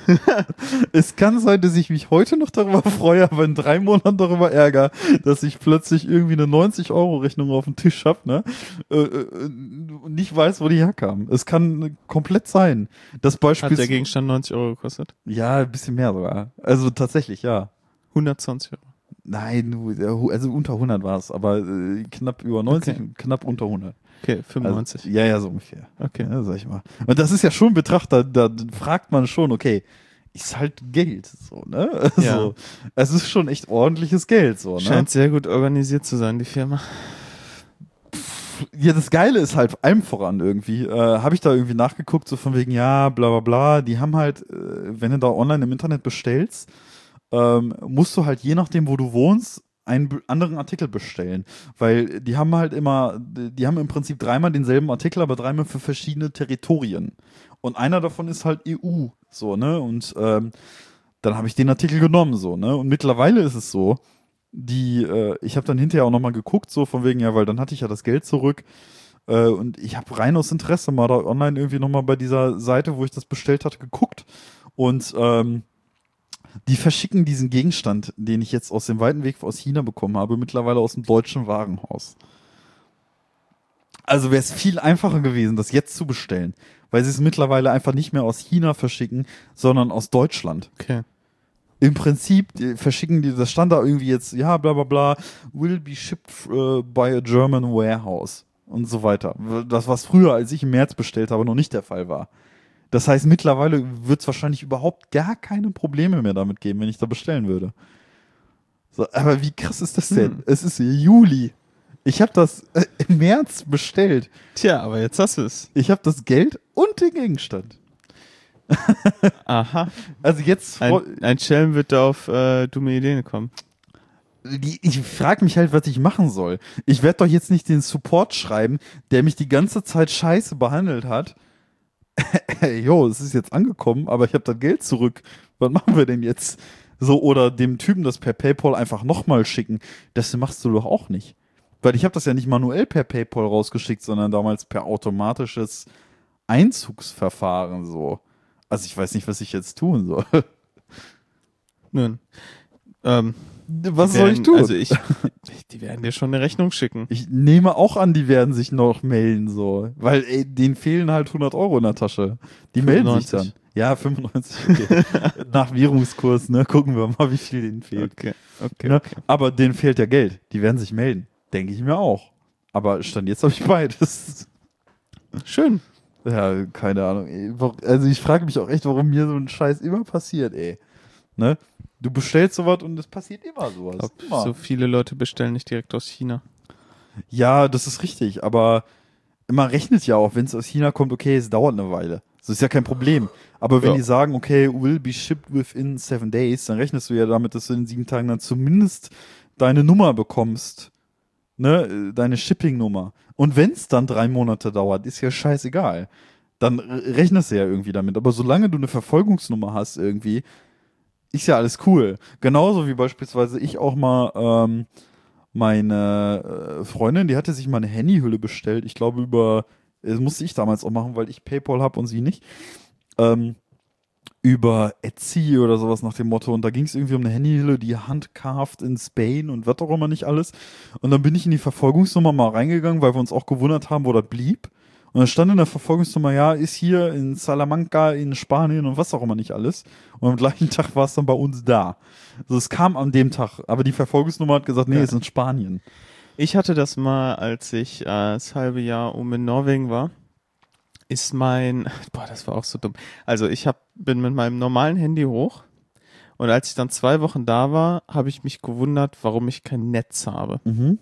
Es kann sein, dass ich mich heute noch darüber freue, aber in drei Monaten darüber ärgere, dass ich plötzlich irgendwie eine neunzig-Euro-Rechnung auf dem Tisch habe, ne? Äh, äh, und nicht weiß, wo die herkam. Es kann komplett sein. Das Beispiel. Hat der Gegenstand neunzig Euro gekostet? Ja, ein bisschen mehr sogar. Also tatsächlich, ja. hundertzwanzig Euro. Nein, du- also unter hundert war es, aber äh, knapp über neunzig, Okay. knapp unter hundert. Okay, fünfundneunzig. Also, ja, ja, so ungefähr. Okay. Ja, sag ich mal. Und das ist ja schon Betrachter, da fragt man schon, okay, ist halt Geld, so, ne? Ja. So, es ist schon echt ordentliches Geld, so, ne? Scheint sehr gut organisiert zu sein, die Firma. Ja, das Geile ist halt allem voran irgendwie, äh, habe ich da irgendwie nachgeguckt, so von wegen, ja, bla, bla, bla, die haben halt, äh, wenn du da online im Internet bestellst, ähm, musst du halt je nachdem, wo du wohnst, einen be- anderen Artikel bestellen, weil die haben halt immer, die haben im Prinzip dreimal denselben Artikel, aber dreimal für verschiedene Territorien. Und einer davon ist halt E U, so, ne? Und ähm, dann habe ich den Artikel genommen, so, ne? Und mittlerweile ist es so, die, äh, ich habe dann hinterher auch nochmal geguckt, so von wegen, ja, weil dann hatte ich ja das Geld zurück. Äh, und ich habe rein aus Interesse mal da online irgendwie nochmal bei dieser Seite, wo ich das bestellt hatte, geguckt. Und ähm, die verschicken diesen Gegenstand, den ich jetzt aus dem weiten Weg aus China bekommen habe, mittlerweile aus dem deutschen Warenhaus. Also wäre es viel einfacher gewesen, das jetzt zu bestellen, weil sie es mittlerweile einfach nicht mehr aus China verschicken, sondern aus Deutschland. Okay. Im Prinzip die verschicken die, das stand da irgendwie jetzt, ja, bla bla bla, will be shipped uh, by a German warehouse und so weiter. Das, was früher, als ich im März bestellt habe, noch nicht der Fall war. Das heißt, mittlerweile wird es wahrscheinlich überhaupt gar keine Probleme mehr damit geben, wenn ich da bestellen würde. So, aber wie krass ist das denn? Hm. Es ist Juli. Ich habe das äh, im März bestellt. Tja, aber jetzt hast du es. Ich habe das Geld und den Gegenstand. Aha. Also jetzt... Ein, ein Schelm wird da auf äh, dumme Ideen kommen. Die, ich frage mich halt, was ich machen soll. Ich werde doch jetzt nicht den Support schreiben, der mich die ganze Zeit scheiße behandelt hat. Jo, es ist jetzt angekommen, aber ich habe das Geld zurück. Was machen wir denn jetzt? So, oder dem Typen das per PayPal einfach nochmal schicken. Das machst du doch auch nicht. Weil ich habe das ja nicht manuell per PayPal rausgeschickt, sondern damals per automatisches Einzugsverfahren so. Also ich weiß nicht, was ich jetzt tun soll. Nun, ähm, Was die soll werden, ich tun? Also ich, die werden dir schon eine Rechnung schicken. Ich nehme auch an, die werden sich noch melden, so. Weil, ey, denen fehlen halt hundert Euro in der Tasche. Die melden sich dann. Ja, fünfundneunzig, okay. Nach Währungskurs, ne, gucken wir mal, wie viel denen fehlt. Okay, okay, Ne? okay. Aber denen fehlt ja Geld. Die werden sich melden. Denke ich mir auch. Aber Stand jetzt habe ich beides. Schön. Ja, keine Ahnung. Ey. Also ich frage mich auch echt, warum mir so ein Scheiß immer passiert, ey. Ne? Du bestellst sowas und es passiert immer sowas. Ich glaub, Immer. so viele Leute bestellen nicht direkt aus China. Ja, das ist richtig, aber man rechnet ja auch, wenn es aus China kommt, okay, es dauert eine Weile. Das ist ja kein Problem. Aber wenn Ja. die sagen, okay, will be shipped within seven days, dann rechnest du ja damit, dass du in sieben Tagen dann zumindest deine Nummer bekommst. Ne, deine Shipping-Nummer. Und wenn es dann drei Monate dauert, ist ja scheißegal. Dann rechnest du ja irgendwie damit. Aber solange du eine Verfolgungsnummer hast irgendwie, ist ja alles cool. Genauso wie beispielsweise ich auch mal ähm, meine äh, Freundin, die hatte sich mal eine Handyhülle bestellt. Ich glaube über, das musste ich damals auch machen, weil ich PayPal habe und sie nicht. Ähm, über Etsy oder sowas nach dem Motto. Und da ging es irgendwie um eine Handyhülle, die handcarved in Spain und was auch immer nicht alles. Und dann bin ich in die Verfolgungsnummer mal reingegangen, weil wir uns auch gewundert haben, wo das blieb. Und dann stand in der Verfolgungsnummer, ja, ist hier in Salamanca, in Spanien und was auch immer nicht alles. Und am gleichen Tag war es dann bei uns da. Also es kam an dem Tag. Aber die Verfolgungsnummer hat gesagt, nee, Ja. es ist in Spanien. Ich hatte das mal, als ich äh, das halbe Jahr um in Norwegen war, ist mein, boah, das war auch so dumm. Also ich hab, bin mit meinem normalen Handy hoch und als ich dann zwei Wochen da war, habe ich mich gewundert, warum ich kein Netz habe. Mhm.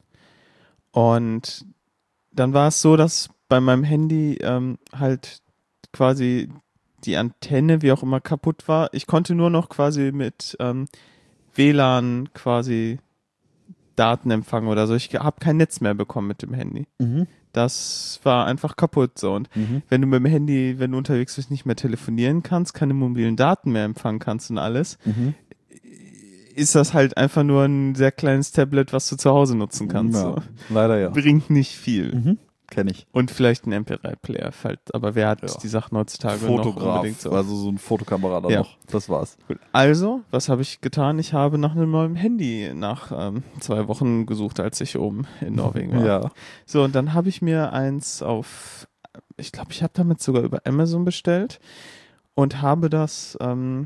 Und dann war es so, dass bei meinem Handy ähm, halt quasi die Antenne, wie auch immer, kaputt war. Ich konnte nur noch quasi mit ähm, W L A N quasi Daten empfangen oder so. Ich habe kein Netz mehr bekommen mit dem Handy. Mhm. Das war einfach kaputt so. Und Mhm. wenn du mit dem Handy, wenn du unterwegs bist, nicht mehr telefonieren kannst, keine mobilen Daten mehr empfangen kannst und alles, Mhm. ist das halt einfach nur ein sehr kleines Tablet, was du zu Hause nutzen kannst. Ja, So. leider ja. Bringt nicht viel. Mhm. Kenne ich. Und vielleicht ein M P drei Player, halt, aber wer hat Ja. die Sachen heutzutage noch Fotograf, unbedingt so? also so ein Fotokamera da Ja. noch. Das war's. Gut. Also, was habe ich getan? Ich habe nach einem neuen Handy nach ähm, zwei Wochen gesucht, als ich oben in Norwegen war. Ja. So, und dann habe ich mir eins auf, ich glaube, ich habe damit sogar über Amazon bestellt und habe das ähm,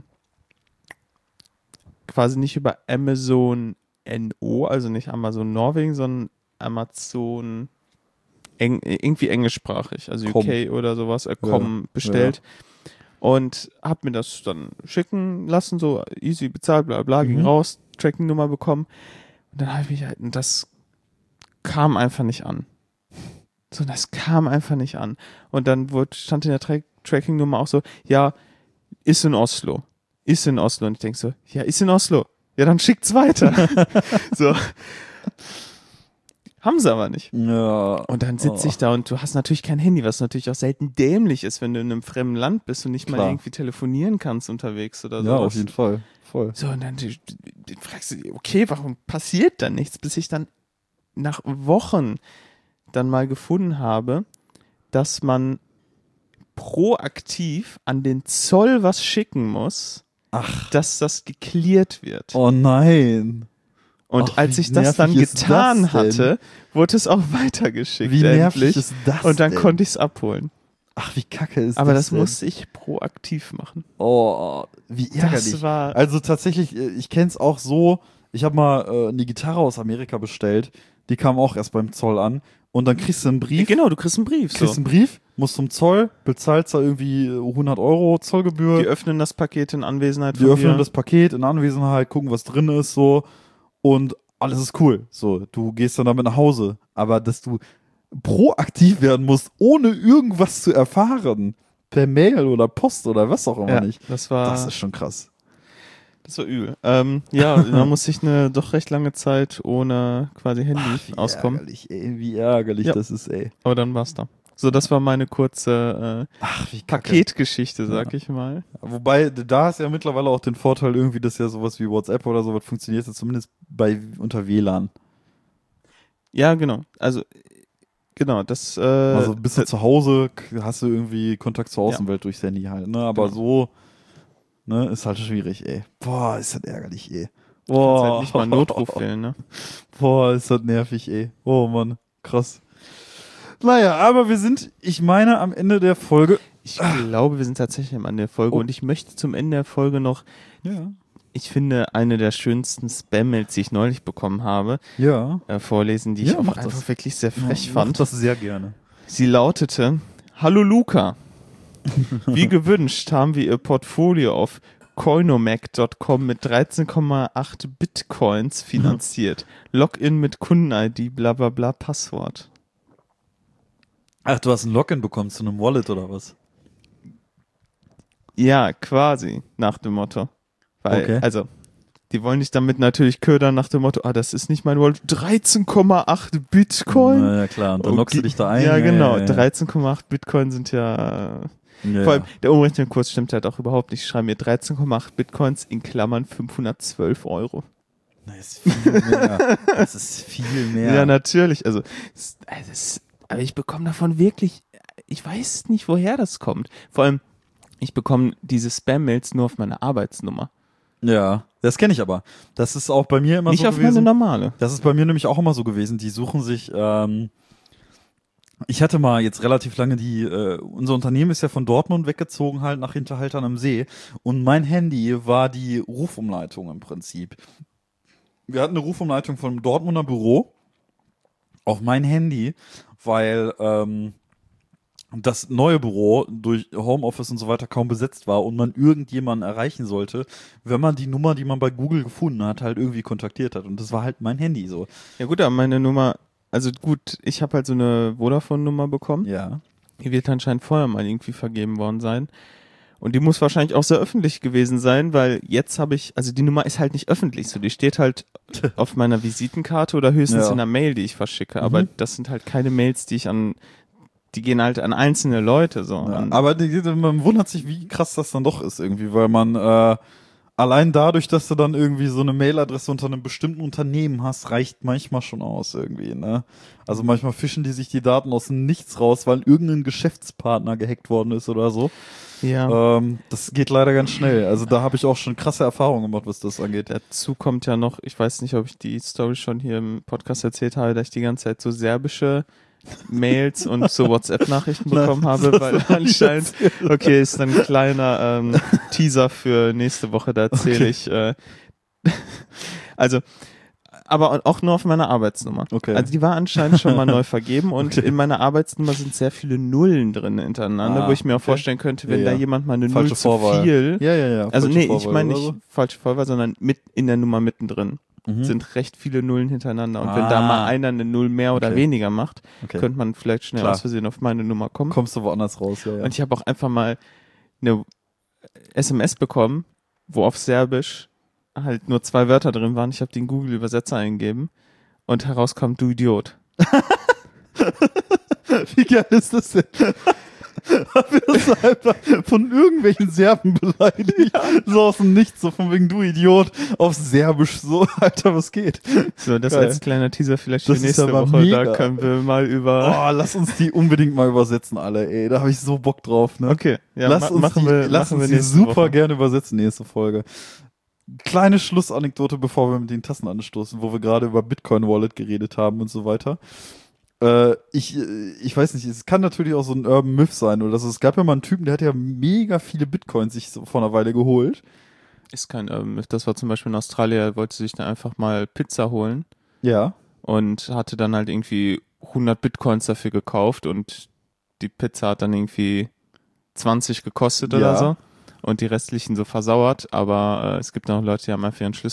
quasi nicht über Amazon N O, also nicht Amazon Norwegen, sondern Amazon eng, irgendwie englischsprachig, also Com. U K oder sowas, äh, com bestellt. Und habe mir das dann schicken lassen, so easy bezahlt, bla bla, ging Mhm. raus, Tracking-Nummer bekommen. Und dann habe ich mich halt, und das kam einfach nicht an. So, das kam einfach nicht an. Und dann wurde, stand in der Tra Tracking-Nummer auch so, ja, ist in Oslo. Ist in Oslo. Und ich denke so, ja, ist in Oslo. Ja, dann schickt's weiter. So. Haben sie aber nicht. Ja. Und dann sitze ich da und du hast natürlich kein Handy, was natürlich auch selten dämlich ist, wenn du in einem fremden Land bist und nicht mal Klar. irgendwie telefonieren kannst unterwegs oder so. Ja, auf jeden Fall. Voll. So, und dann die, die fragst du dich, okay, warum passiert dann nichts, bis ich dann nach Wochen dann mal gefunden habe, dass man proaktiv an den Zoll was schicken muss, Ach. dass das geklärt wird. Oh nein. Und Ach, als wie ich das dann nervig ist getan das denn? hatte, wurde es auch weitergeschickt. Wie nervig endlich. ist das Und dann denn? konnte ich es abholen. Ach, wie kacke ist Aber das das denn? musste ich proaktiv machen. Oh, wie ärgerlich. Das war, Also tatsächlich, äh, ich kenne es auch so, ich habe mal äh, eine Gitarre aus Amerika bestellt, die kam auch erst beim Zoll an und dann kriegst du einen Brief, genau, du kriegst einen Brief. kriegst So. einen Brief, musst zum Zoll, bezahlst da irgendwie hundert Euro Zollgebühr, Die öffnen das Paket in Anwesenheit die von öffnen dir. das Paket in Anwesenheit, gucken, was drin ist, so. Und alles ist cool. So, du gehst dann damit nach Hause. Aber dass du proaktiv werden musst, ohne irgendwas zu erfahren, per Mail oder Post oder was auch immer Ja, nicht. das war, Das ist schon krass. das war übel. Ähm, ja, man muss sich eine doch recht lange Zeit ohne quasi Handy Ach, wie auskommen. ärgerlich, ey, wie ärgerlich Ja. das ist, ey. Aber dann war's da. So, das war meine kurze äh, Ach, wie kacke. Paketgeschichte, sag Ja. ich mal. Wobei, da hast du ja mittlerweile auch den Vorteil irgendwie, dass ja sowas wie WhatsApp oder sowas funktioniert ja zumindest bei unter W L A N. Ja, genau. Also, genau, das. Äh, Also bist du zu Hause, k- hast du irgendwie Kontakt zur Ja. Außenwelt durchs Handy halt, ne? Aber Genau. so, ne, ist halt schwierig, ey. Boah, ist das ärgerlich, ey. kannst Boah, halt nicht mal einen Notruf wählen, ne? Boah, ist das nervig, ey. Oh Mann, krass. Naja, aber wir sind, ich meine, am Ende der Folge. Ich glaube, wir sind tatsächlich am Ende der Folge Oh. und ich möchte zum Ende der Folge noch, Ja. ich finde, eine der schönsten Spam-Mails, die ich neulich bekommen habe, Ja. äh, vorlesen, die Ja, ich auch mach einfach das. wirklich sehr frech Mach fand. das sehr gerne. Sie lautete: Hallo Luca, wie gewünscht haben wir Ihr Portfolio auf coinomac Punkt com mit dreizehn Komma acht Bitcoins finanziert. Login mit Kunden-I D, bla bla bla, Passwort. Ach, du hast ein Login bekommen zu einem Wallet oder was? Ja, quasi, nach dem Motto. Weil, Okay. also, die wollen dich damit natürlich ködern nach dem Motto, ah, das ist nicht mein Wallet, dreizehn Komma acht Bitcoin? Na ja, klar. Und dann Okay. loggst du dich da ein. Ja, genau, ja, ja. dreizehn Komma acht Bitcoin sind ja... Ja, Vor allem, ja. der Umrechnungskurs stimmt halt auch überhaupt nicht. Ich schreibe mir dreizehn Komma acht Bitcoins in Klammern fünfhundertzwölf Euro. Das ist viel mehr. Das ist viel mehr. Ja, natürlich. Also, es- also es- aber ich bekomme davon wirklich, ich weiß nicht, woher das kommt. Vor allem, ich bekomme diese Spam-Mails nur auf meine Arbeitsnummer. Ja, das kenne ich aber. Das ist auch bei mir immer nicht so auf gewesen. meine normale. Das ist bei mir nämlich auch immer so gewesen. Die suchen sich, ähm, ich hatte mal jetzt relativ lange die, äh, unser Unternehmen ist ja von Dortmund weggezogen halt nach Hinterhaltern am See und mein Handy war die Rufumleitung im Prinzip. Wir hatten eine Rufumleitung vom Dortmunder Büro auf mein Handy, weil ähm, das neue Büro durch Homeoffice und so weiter kaum besetzt war und man irgendjemanden erreichen sollte, wenn man die Nummer, die man bei Google gefunden hat, halt irgendwie kontaktiert hat. Und das war halt mein Handy so. Ja gut, aber meine Nummer, also gut, ich habe halt so eine Vodafone-Nummer bekommen. Ja. Die wird anscheinend vorher mal irgendwie vergeben worden sein. Und die muss wahrscheinlich auch sehr öffentlich gewesen sein, weil jetzt habe ich, also die Nummer ist halt nicht öffentlich, so die steht halt auf meiner Visitenkarte oder höchstens Ja. in einer Mail, die ich verschicke. Aber Mhm. das sind halt keine Mails, die ich an, die gehen halt an einzelne Leute so. Ja, Und aber die, die, man wundert sich, wie krass das dann doch ist irgendwie, weil man äh, allein dadurch, dass du dann irgendwie so eine Mailadresse unter einem bestimmten Unternehmen hast, reicht manchmal schon aus irgendwie, ne? Also manchmal fischen die sich die Daten aus dem Nichts raus, weil irgendein Geschäftspartner gehackt worden ist oder so. ja. Ähm, das geht leider ganz schnell. Also da habe ich auch schon krasse Erfahrungen gemacht, was das angeht. Dazu kommt ja noch, ich weiß nicht, ob ich die Story schon hier im Podcast erzählt habe, dass ich die ganze Zeit so serbische Mails und so WhatsApp-Nachrichten Nein, bekommen habe, das weil hast du nicht anscheinend, okay, ist ein kleiner ähm, Teaser für nächste Woche, da erzähle Okay. ich, äh, also, aber auch nur auf meiner Arbeitsnummer. Okay. Also die war anscheinend schon mal neu vergeben und Okay. in meiner Arbeitsnummer sind sehr viele Nullen drin hintereinander, Ah, wo ich mir auch okay. vorstellen könnte, wenn Ja, da ja. jemand mal eine Falsche Null zu Vorwahl. viel, Ja, ja, ja. also falsche nee, ich Vorwahl meine oder nicht so. falsche Vorwahl, sondern mit in der Nummer mittendrin Mhm. sind recht viele Nullen hintereinander. Und wenn da Ah. mal einer eine Null mehr oder Okay. weniger macht, Okay. könnte man vielleicht schnell Klar. aus Versehen auf meine Nummer kommen. Kommst du woanders raus, ja, ja. Und ich habe auch einfach mal eine S M S bekommen, wo auf Serbisch halt nur zwei Wörter drin waren. Ich habe den Google-Übersetzer eingegeben und herauskam, du Idiot. Wie geil ist das denn? Haben wir das einfach von irgendwelchen Serben beleidigt? So aus dem Nichts, so von wegen du Idiot, auf Serbisch, so, Alter, was geht? So, das Geil. als kleiner Teaser vielleicht für Das ist nächste aber Woche. mega. Da können wir mal über... Oh, lass uns die unbedingt mal übersetzen, alle, ey, da habe ich so Bock drauf, ne? Okay, ja, lass ma uns machen die, wir, lass machen uns wir die nächste super Woche. gerne übersetzen, nächste Folge. Kleine Schlussanekdote, bevor wir mit den Tassen anstoßen, wo wir gerade über Bitcoin Wallet geredet haben und so weiter. Äh, ich, äh, ich weiß nicht, es kann natürlich auch so ein Urban Myth sein oder so. Es gab ja mal einen Typen, der hat ja mega viele Bitcoins sich so vor einer Weile geholt. Ist kein ähm, das war zum Beispiel in Australien, er wollte sich dann einfach mal Pizza holen Ja. und hatte dann halt irgendwie hundert Bitcoins dafür gekauft und die Pizza hat dann irgendwie zwanzig gekostet Ja. oder so und die restlichen so versauert, aber äh, es gibt noch Leute, die haben einfach ihren Schlüssel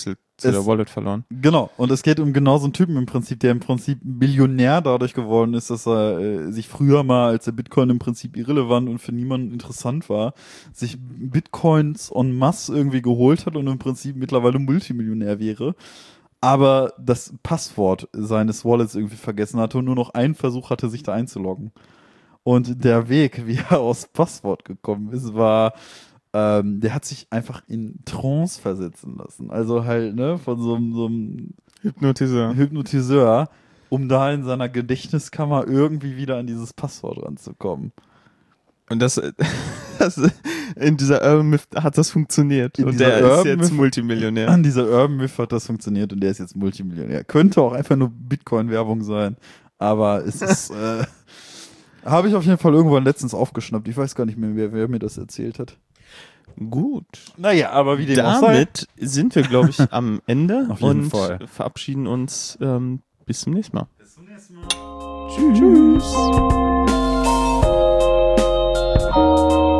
zu es, der Wallet verloren. Genau, und es geht um genau so einen Typen im Prinzip, der im Prinzip Millionär dadurch geworden ist, dass er äh, sich früher mal, als der Bitcoin im Prinzip irrelevant und für niemanden interessant war, sich Bitcoins en masse irgendwie geholt hat und im Prinzip mittlerweile Multimillionär wäre, aber das Passwort seines Wallets irgendwie vergessen hatte und nur noch einen Versuch hatte, sich da einzuloggen. Und der Weg, wie er aufs Passwort gekommen ist, war, ähm, der hat sich einfach in Trance versetzen lassen. Also halt, ne, von so, so einem Hypnotiseur. Hypnotiseur, um da in seiner Gedächtniskammer irgendwie wieder an dieses Passwort ranzukommen. Und das, das in dieser Urban Myth hat das funktioniert. In und dieser der Urban ist jetzt Myth- Multimillionär. An dieser Urban Myth hat das funktioniert und der ist jetzt Multimillionär. Könnte auch einfach nur Bitcoin-Werbung sein, aber es ist, äh, habe ich auf jeden Fall irgendwann letztens aufgeschnappt. Ich weiß gar nicht mehr, wer, wer mir das erzählt hat. Gut. Naja, aber wie dem auch sei. Damit sind wir, glaube ich, am Ende Auf jeden und Fall. verabschieden uns ähm, bis zum nächsten Mal. Bis zum nächsten Mal. Tschüss. Tschüss.